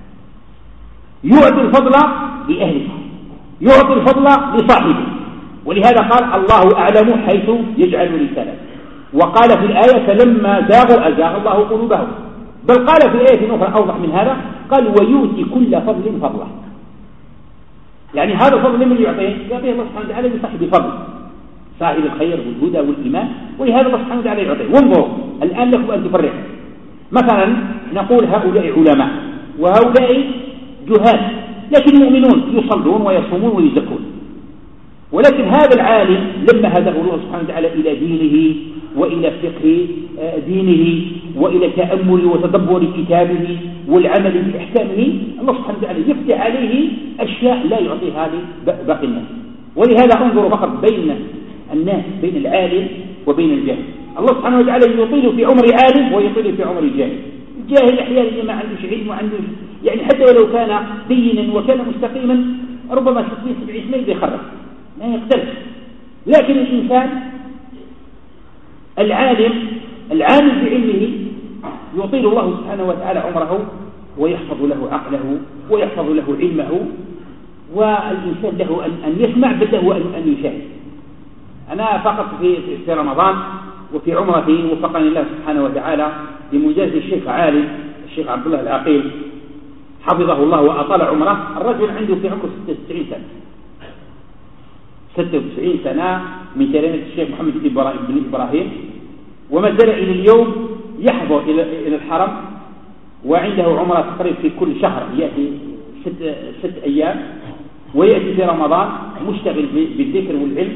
يعطي الفضل لأهله، يعطي الفضل لصاحبه. ولهذا قال الله أعلم حيث يجعل رسالته، وقال في الآية فلما زاغوا أزاغ الله قلوبهم. بل قال في آية أخرى أوضح من هذا قال ويؤتي كل فضل فضله، يعني هذا الفضل من يعطيه؟ يعطيه الله سبحانه وتعالى لصاحب فضل، صاحب الخير والهدى والإيمان، ولهذا الله سبحانه وتعالى يعطيه. وانظروا الآن لكم أن تفرقوا، مثلا نقول هؤلاء علماء وهؤلاء جهال لكن مؤمنون يصلون ويصومون ويزكون، ولكن هذا العالم لما هداه الله سبحانه وتعالى إلى دينه وإلى فقه دينه وإلى تأمل وتدبر كتابه والعمل بأحكامه، الله سبحانه وتعالى يفتح عليه أشياء لا يعطيها باقي الناس. ولهذا انظروا فقط بين الناس بين العالم وبين الجاهل، الله سبحانه وتعالى يطيل في عمر عالم ويطيل في عمر جاهل. الجاهل أحيانا ما عندوش علم وعنده يعني حتى ولو كان دينا وكان مستقيما ربما 60-70 سنة يخرج ما يقدرش. لكن الإنسان العالم بعلمه يطيل الله سبحانه وتعالى عمره ويحفظ له عقله ويحفظ له علمه، والإنسان له أن يسمع بل له أن يشاهد. أنا فقط في رمضان وفي عمرتي وفقني الله سبحانه وتعالى بمجازة الشيخ عالم الشيخ عبد الله العقيل حفظه الله وأطال عمره. الرجل عنده في عمره 96 سنة 96 سنة من تلاميذ الشيخ محمد بن إبراهيم، وما زال إلى اليوم يحضر إلى الحرم، وعنده عمره تقريبا في كل شهر يأتي 6 أيام، ويأتي في رمضان مشتغل بالذكر والعلم.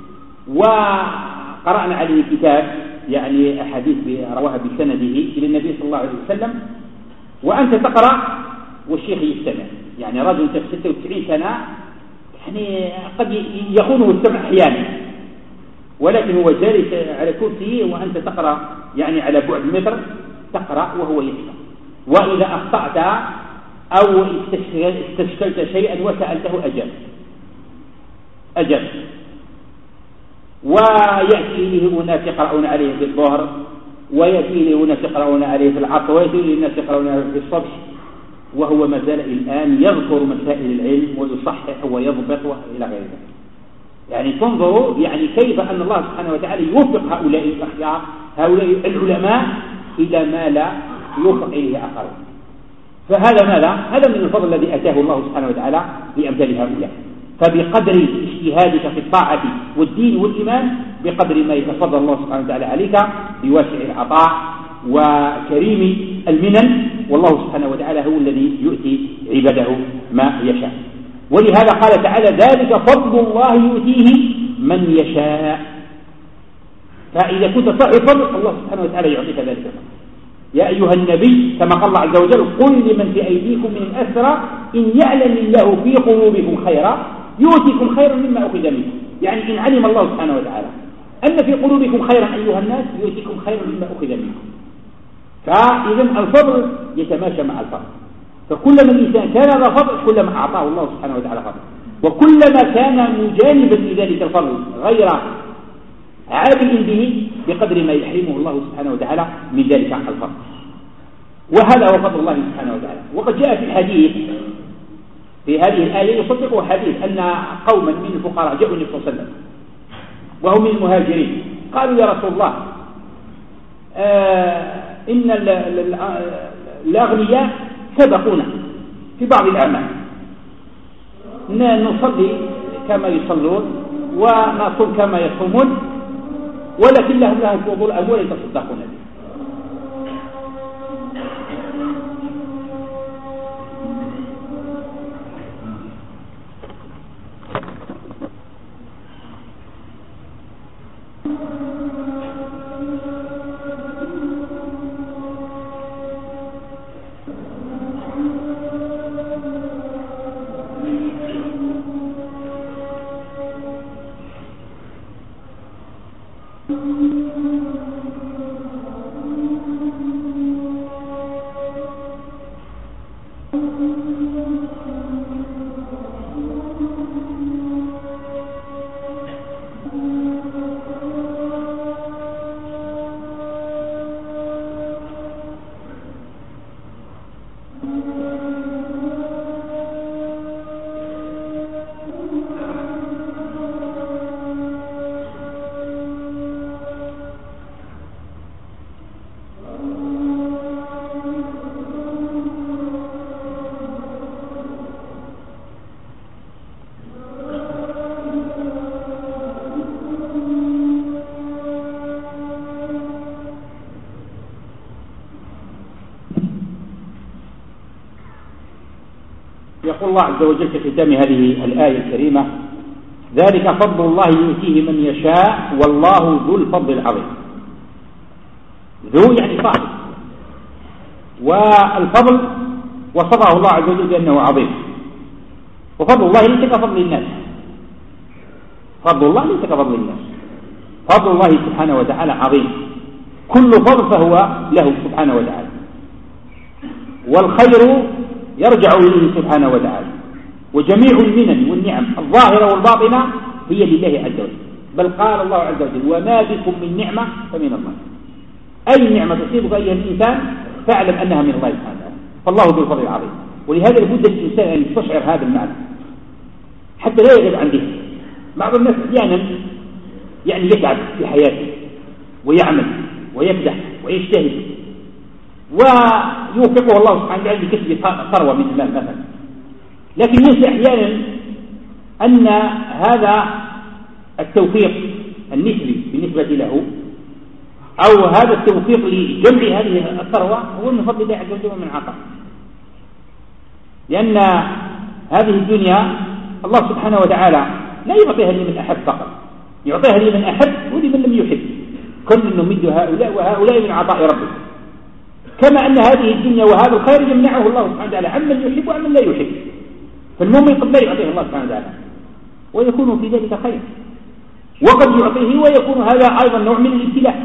وقرأنا عليه كتاب يعني أحاديث رواها بسنده إلى النبي صلى الله عليه وسلم، وأنت تقرأ والشيخ يستمع. يعني رجل في 96 سنة يعني قد يخونه السمع أحيانا، ولكن هو جالس على كرسيه وأنت تقرأ يعني على بعد متر تقرأ وهو يسمع. وإذا أخطأت أو استشكلت شيئا وسألته أجاب. ويأتي له أناس يقرؤون عليه في الظهر، ويأتي له أناس يقرؤون عليه في العصر، ويأتي له أناس يقرؤون عليه في الصبح، وهو ما زال الآن يذكر مسائل العلم ويصحح ويضبط إلى غير ذلك. يعني تنظروا يعني كيف أن الله سبحانه وتعالى يوفق هؤلاء الأخيار هؤلاء العلماء إلى ما لا يوفق إليه آخرون. فهذا ماذا؟ هذا من الفضل الذي أتاه الله سبحانه وتعالى لأمثال هؤلاء. فبقدر اجتهادك في الطاعة والدين والإيمان بقدر ما يتفضل الله سبحانه وتعالى عليك بواسع العطاء وكريم المنن، والله سبحانه وتعالى هو الذي يؤتي عباده ما يشاء. ولهذا قال تعالى ذلك فضل الله يؤتيه من يشاء. فإذا كنت صاحب فضل الله سبحانه وتعالى يعطيك ذلك الفضل. يا أيها النبي كما قال الله عز وجل قل لمن في أيديكم من الأسرى إن يعلم الله في قلوبكم خيرا يؤتكم خيرا مما أخذ منكم. يعني إن علم الله سبحانه وتعالى أن في قلوبكم خيرا أيها الناس يؤتكم خيرا مما أخذ منكم. فإذا الفضل يتماشى مع الفضل. فكلما الإنسان كان ذا فضل كلما أعطاه الله سبحانه وتعالى فضل، وكلما كان مجانبا لذلك الفضل غير عابد به بقدر ما يحرمه الله سبحانه وتعالى من ذلك الفضل. وهذا هو فضل الله سبحانه وتعالى. وقد جاء في الحديث في هذه الآية يصدقه حديث أن قوما من الفقراء جاءوا النبي صلى الله عليه وسلم وهم من المهاجرين قالوا يا رسول الله إن الأغنياء سبقونا في بعض الأعمال، نصلي كما يصلون ونصوم كما يصومون ولكن لهم فضول أموال يتصدقون به. يقول الله عز وجل في ختام هذه الآية الكريمة ذلك فضل الله يؤتيه من يشاء والله ذو الفضل العظيم. ذو يعني صاحب، والفضل وصفه الله عز وجل بأنه عظيم. وفضل الله ليس كفضل الناس، فضل الله ليس كفضل الناس، فضل الله سبحانه وتعالى عظيم، كل فضل فهو له سبحانه وتعالى، والخير يرجع إليه سبحانه وتعالى، وجميع المنن والنعم الظاهرة والباطنة هي لله عز وجل. بل قال الله عز وجل وما بكم من نعمة فمن الله. أي نعمة تصيبك أيها الإنسان فاعلم أنها من الله سبحانه وتعالى، فالله ذو الفضل العظيم. ولهذا لابد الإنسان أن يستشعر هذا المعنى حتى لا يغيب عن ذهنه. بعض الناس أحيانا يعني يتعب في حياته ويعمل ويبدع ويجتهد ويوفقه الله سبحانه وتعالى لكسب ثروة من المال مثلا، لكن ينسى أحيانا أن هذا التوفيق النسبي بالنسبة له أو هذا التوفيق لجمع هذه الثروة هو من فضل الله عز وجل ومن عطاء. لأن هذه الدنيا الله سبحانه وتعالى لا يعطيها لمن أحب فقط، يعطيها لمن أحب ولمن لم يحب، كل نمد هؤلاء وهؤلاء من عطاء ربه. كما أن هذه الدنيا وهذا الخير يمنعه الله سبحانه وتعالى عمن يحب وعمن لا يحب، فالمؤمن قد لا يعطيه الله سبحانه وتعالى ويكون في ذلك خير، وقد يعطيه ويكون هذا أيضا نوع من الابتلاء،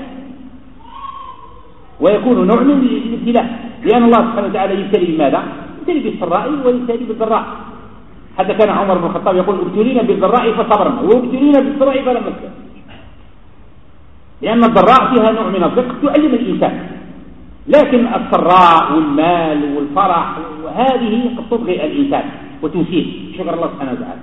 ويكون نوع من الابتلاء، لأن الله سبحانه وتعالى يبتلي بماذا؟ يبتلي بالسراء ويبتلي بالضراء. حتى كان عمر بن الخطاب يقول ابتلينا بالضراء فصبرنا وابتلينا بالسراء فلم نصبر، لأن الضراء فيها نوع من الضيق تعلم الإنسان، لكن السراء والمال والفرح وهذه قد تطغي الإنسان وتنسيه شكر الله سبحانه وتعالى.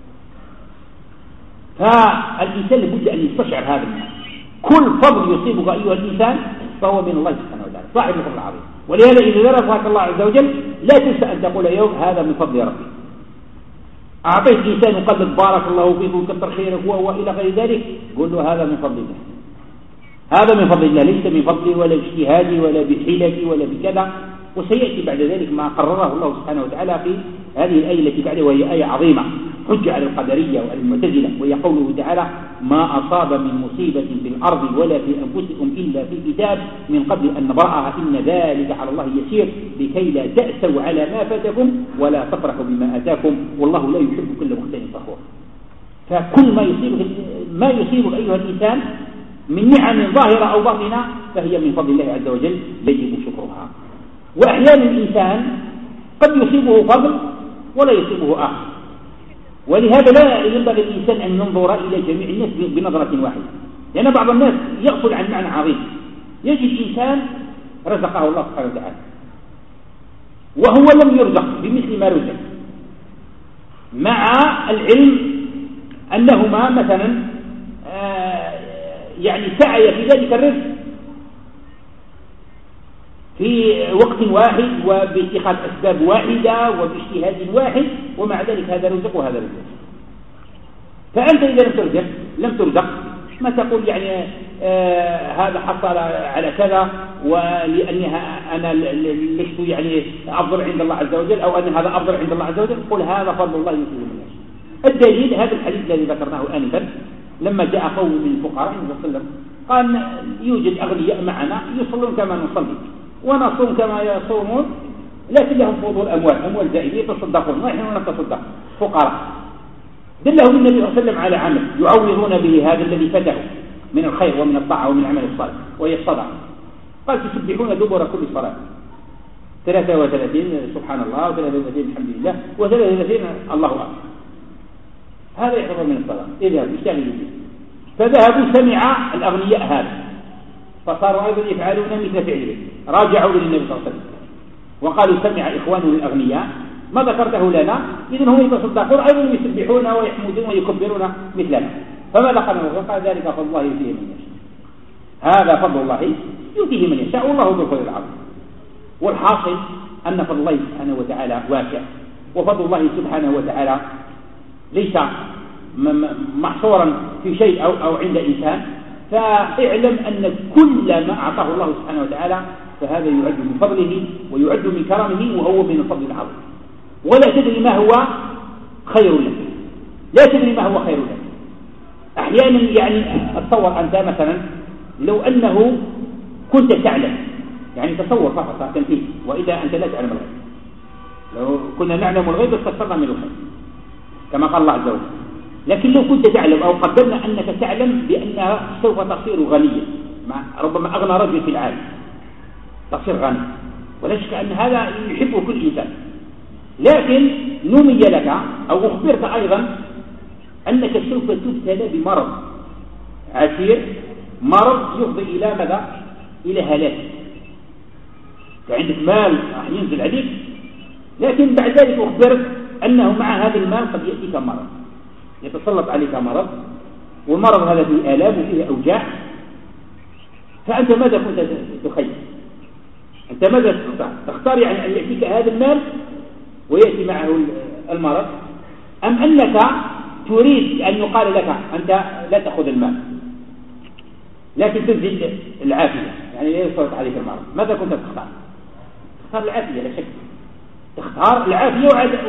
فالإنسان لابد أن يستشعر هذا المعنى، كل فضل يصيبك أيها الإنسان فهو من الله سبحانه وتعالى صاحب الفضل العظيم. ولهذا إذا ذكرك الله عز وجل لا تنسى أن تقول يوم هذا من فضل ربي. أعطيت إنسان وقال بارك الله فيك وكثر خيرك وإلى غير ذلك، قل له هذا من فضل الله، هذا من فضل الله، ليس من فضلي ولا باجتهادي ولا بحيلتي ولا بكذا. وسيأتي بعد ذلك ما قرره الله سبحانه وتعالى في هذه الآية التي بعدها وهي آية عظيمة حجة على القدرية وعلى المعتزلة، وهي قوله تعالى: ما أصاب من مصيبة في الأرض ولا في أنفسكم إلا في كتاب من قبل أن نبرأها إن ذلك على الله يسير لكي لا تأسوا على ما فاتكم ولا تفرحوا بما آتاكم والله لا يحب كل مختال فخور. فكل ما يصيبك أيها الإنسان من نعم ظاهرة أو باطنة فهي من فضل الله عز وجل يجب شكرها. وأحيانا الإنسان قد يصيبه فضل ولا يصيبه آخر، ولهذا لا ينبغي الإنسان أن ينظر إلى جميع الناس بنظرة واحدة، لأن بعض الناس يأخذ عن معنى عظيم. يجد إنسان رزقه الله سبحانه وتعالى وهو لم يرزق بمثل ما رزق، مع العلم أنهما مثلا يعني سعي في ذلك الرزق في وقت واحد وباتخاذ أسباب واحدة وباجتهاد واحد، ومع ذلك هذا رزق وهذا رزق. فأنت إذا لم ترزق ما تقول يعني هذا حصل على كذا ولأنها أنا لست يعني أفضل عند الله عز وجل أو أن هذا أفضل عند الله عز وجل، قل هذا فضل الله يؤتيه من يشاء. الدليل هذا الحديث الذي ذكرناه آنفا لما جاء قوم من الفقراء النبي صلى الله عليه وسلم قال: يوجد أغنياء معنا يصلون كما نصلي ونصوم كما يصومون لكن لهم فضول أموال زائدة يتصدقون ونحن نتصدق فقراء. دلهم النبي صلى الله عليه وسلم على عمل يعوضون به هذا الذي فته من الخير ومن الطاعة ومن العمل الصالح وهي الصدقة. قال: تسبحون دبر كل صلاة 33 سبحان الله و33 الحمد لله و33 الله أكبر. هذا يعتبر من الصلاة. اذهبوا اشتغلوا به. فذهبوا سمع الأغنياء هذا فصاروا أيضا يفعلون مثل فعله، راجعوا للنبي صلى الله عليه وسلم وقالوا: سمع إخوانه الأغنياء ما ذكرته لنا، إذن هم يتصدقون أيضا يسبحون ويحمدون ويكبرون مثلنا. فماذا قال الرسول؟ قال: ذلك فضل الله يؤتيه من يشاء. هذا فضل الله يؤتيه من يشاء والله ذو الفضل العظيم. والحاصل أن فضل الله سبحانه وتعالى واسع، وفضل الله سبحانه وتعالى ليس محصورا في شيء أو عند إنسان. فاعلم أن كل ما أعطاه الله سبحانه وتعالى فهذا يعد من فضله ويعد من كرمه وهو من الفضل العظيم، ولا تدري ما هو خير لك، لا تدري ما هو خير لك. أحيانا يعني أتصور أنت مثلا لو أنه كنت تعلم، يعني تصور فقط تنفيذ، وإذا أنت لا تعلم الغيب. لو كنا نعلم الغيب استفسرنا من الخير كما قال الله عز وجل. لكن لو كنت تعلم أو قدرنا أنك تعلم بأنها سوف تصير غنيا، ربما أغنى رجل في العالم تصير غني، ولا شك أن هذا يحبه كل إنسان، لكن نمي لك أو أخبرت أيضا أنك سوف تبتلى بمرض عسير، مرض يفضي إلى ماذا؟ إلى هلاك. فعندك مال راح ينزل عليك، لكن بعد ذلك أخبرت أنه مع هذا المال قد يأتيك مرض، يتسلط عليك مرض، والمرض هذا فيه آلام وفيه أوجاع. فأنت ماذا كنت تخيل؟ أنت ماذا تختار؟ تختار يعني أن يأتيك هذا المال ويأتي معه المرض، أم أنك تريد أن يقال لك أنت لا تأخذ المال لكن تنزل العافية، يعني لا يسلط عليك المرض؟ ماذا كنت تختار؟ تختار العافية لا شك، تختار العافية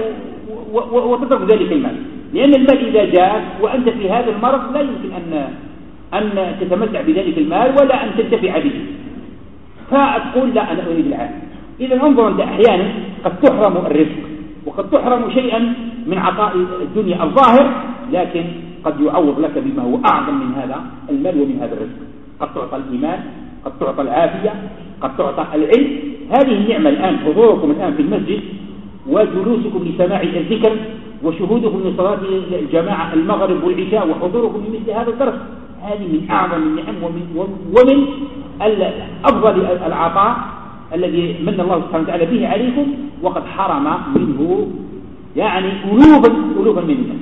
وتترك ذلك المال، لأن المال إذا جاء وأنت في هذا المرض لا يمكن أن تتمتع بذلك المال ولا أن تنتفع به، فتقول لا أنا أريد العافية. إذا انظر أنت أحيانا قد تحرم الرزق وقد تحرم شيئا من عطاء الدنيا الظاهر، لكن قد يعوض لك بما هو أعظم من هذا المال ومن هذا الرزق. قد تعطى الإيمان، قد تعطى العافية، قد تعطى العلم. هذه النعمة الآن، حضوركم الآن في المسجد وجلوسكم لسماع الذكر وشهودكم لصلاة الجماعة المغرب والعشاء وحضوركم لمثل هذا الدرس، هذه من أعظم النعم ومن أفضل العطاء الذي من الله سبحانه وتعالى به عليكم، وقد حرم منه يعني ألوفا من الناس.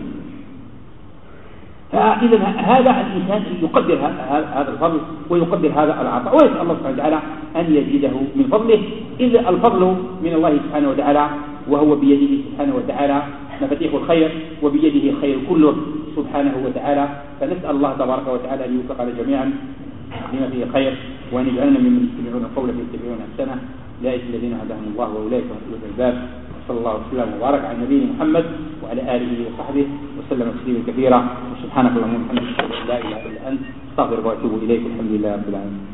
فإذا هذا الإنسان يقدر هذا الفضل ويقدر هذا العطاء، ويسأل الله سبحانه وتعالى أن يزيده من فضله، إذ الفضل من الله سبحانه وتعالى وهو بيده سبحانه وتعالى مفاتيح الخير، وبيده الخير كله سبحانه وتعالى. فنسأل الله تبارك وتعالى أن يوفقنا جميعا لما فيه خير، وأن يجعلنا ممن يستمعون القول فيتبعون أحسنه، أولئك الذين هداهم الله وأولئك هم أولو الألباب. وصلى الله وسلم وبارك على نبينا محمد وعلى آله وصحبه وسلم تسليما كثيرا. وسبحانك اللهم وبحمدك لا إله إلا أنت أستغفرك وأتوب إليك. الحمد لله رب العالمين.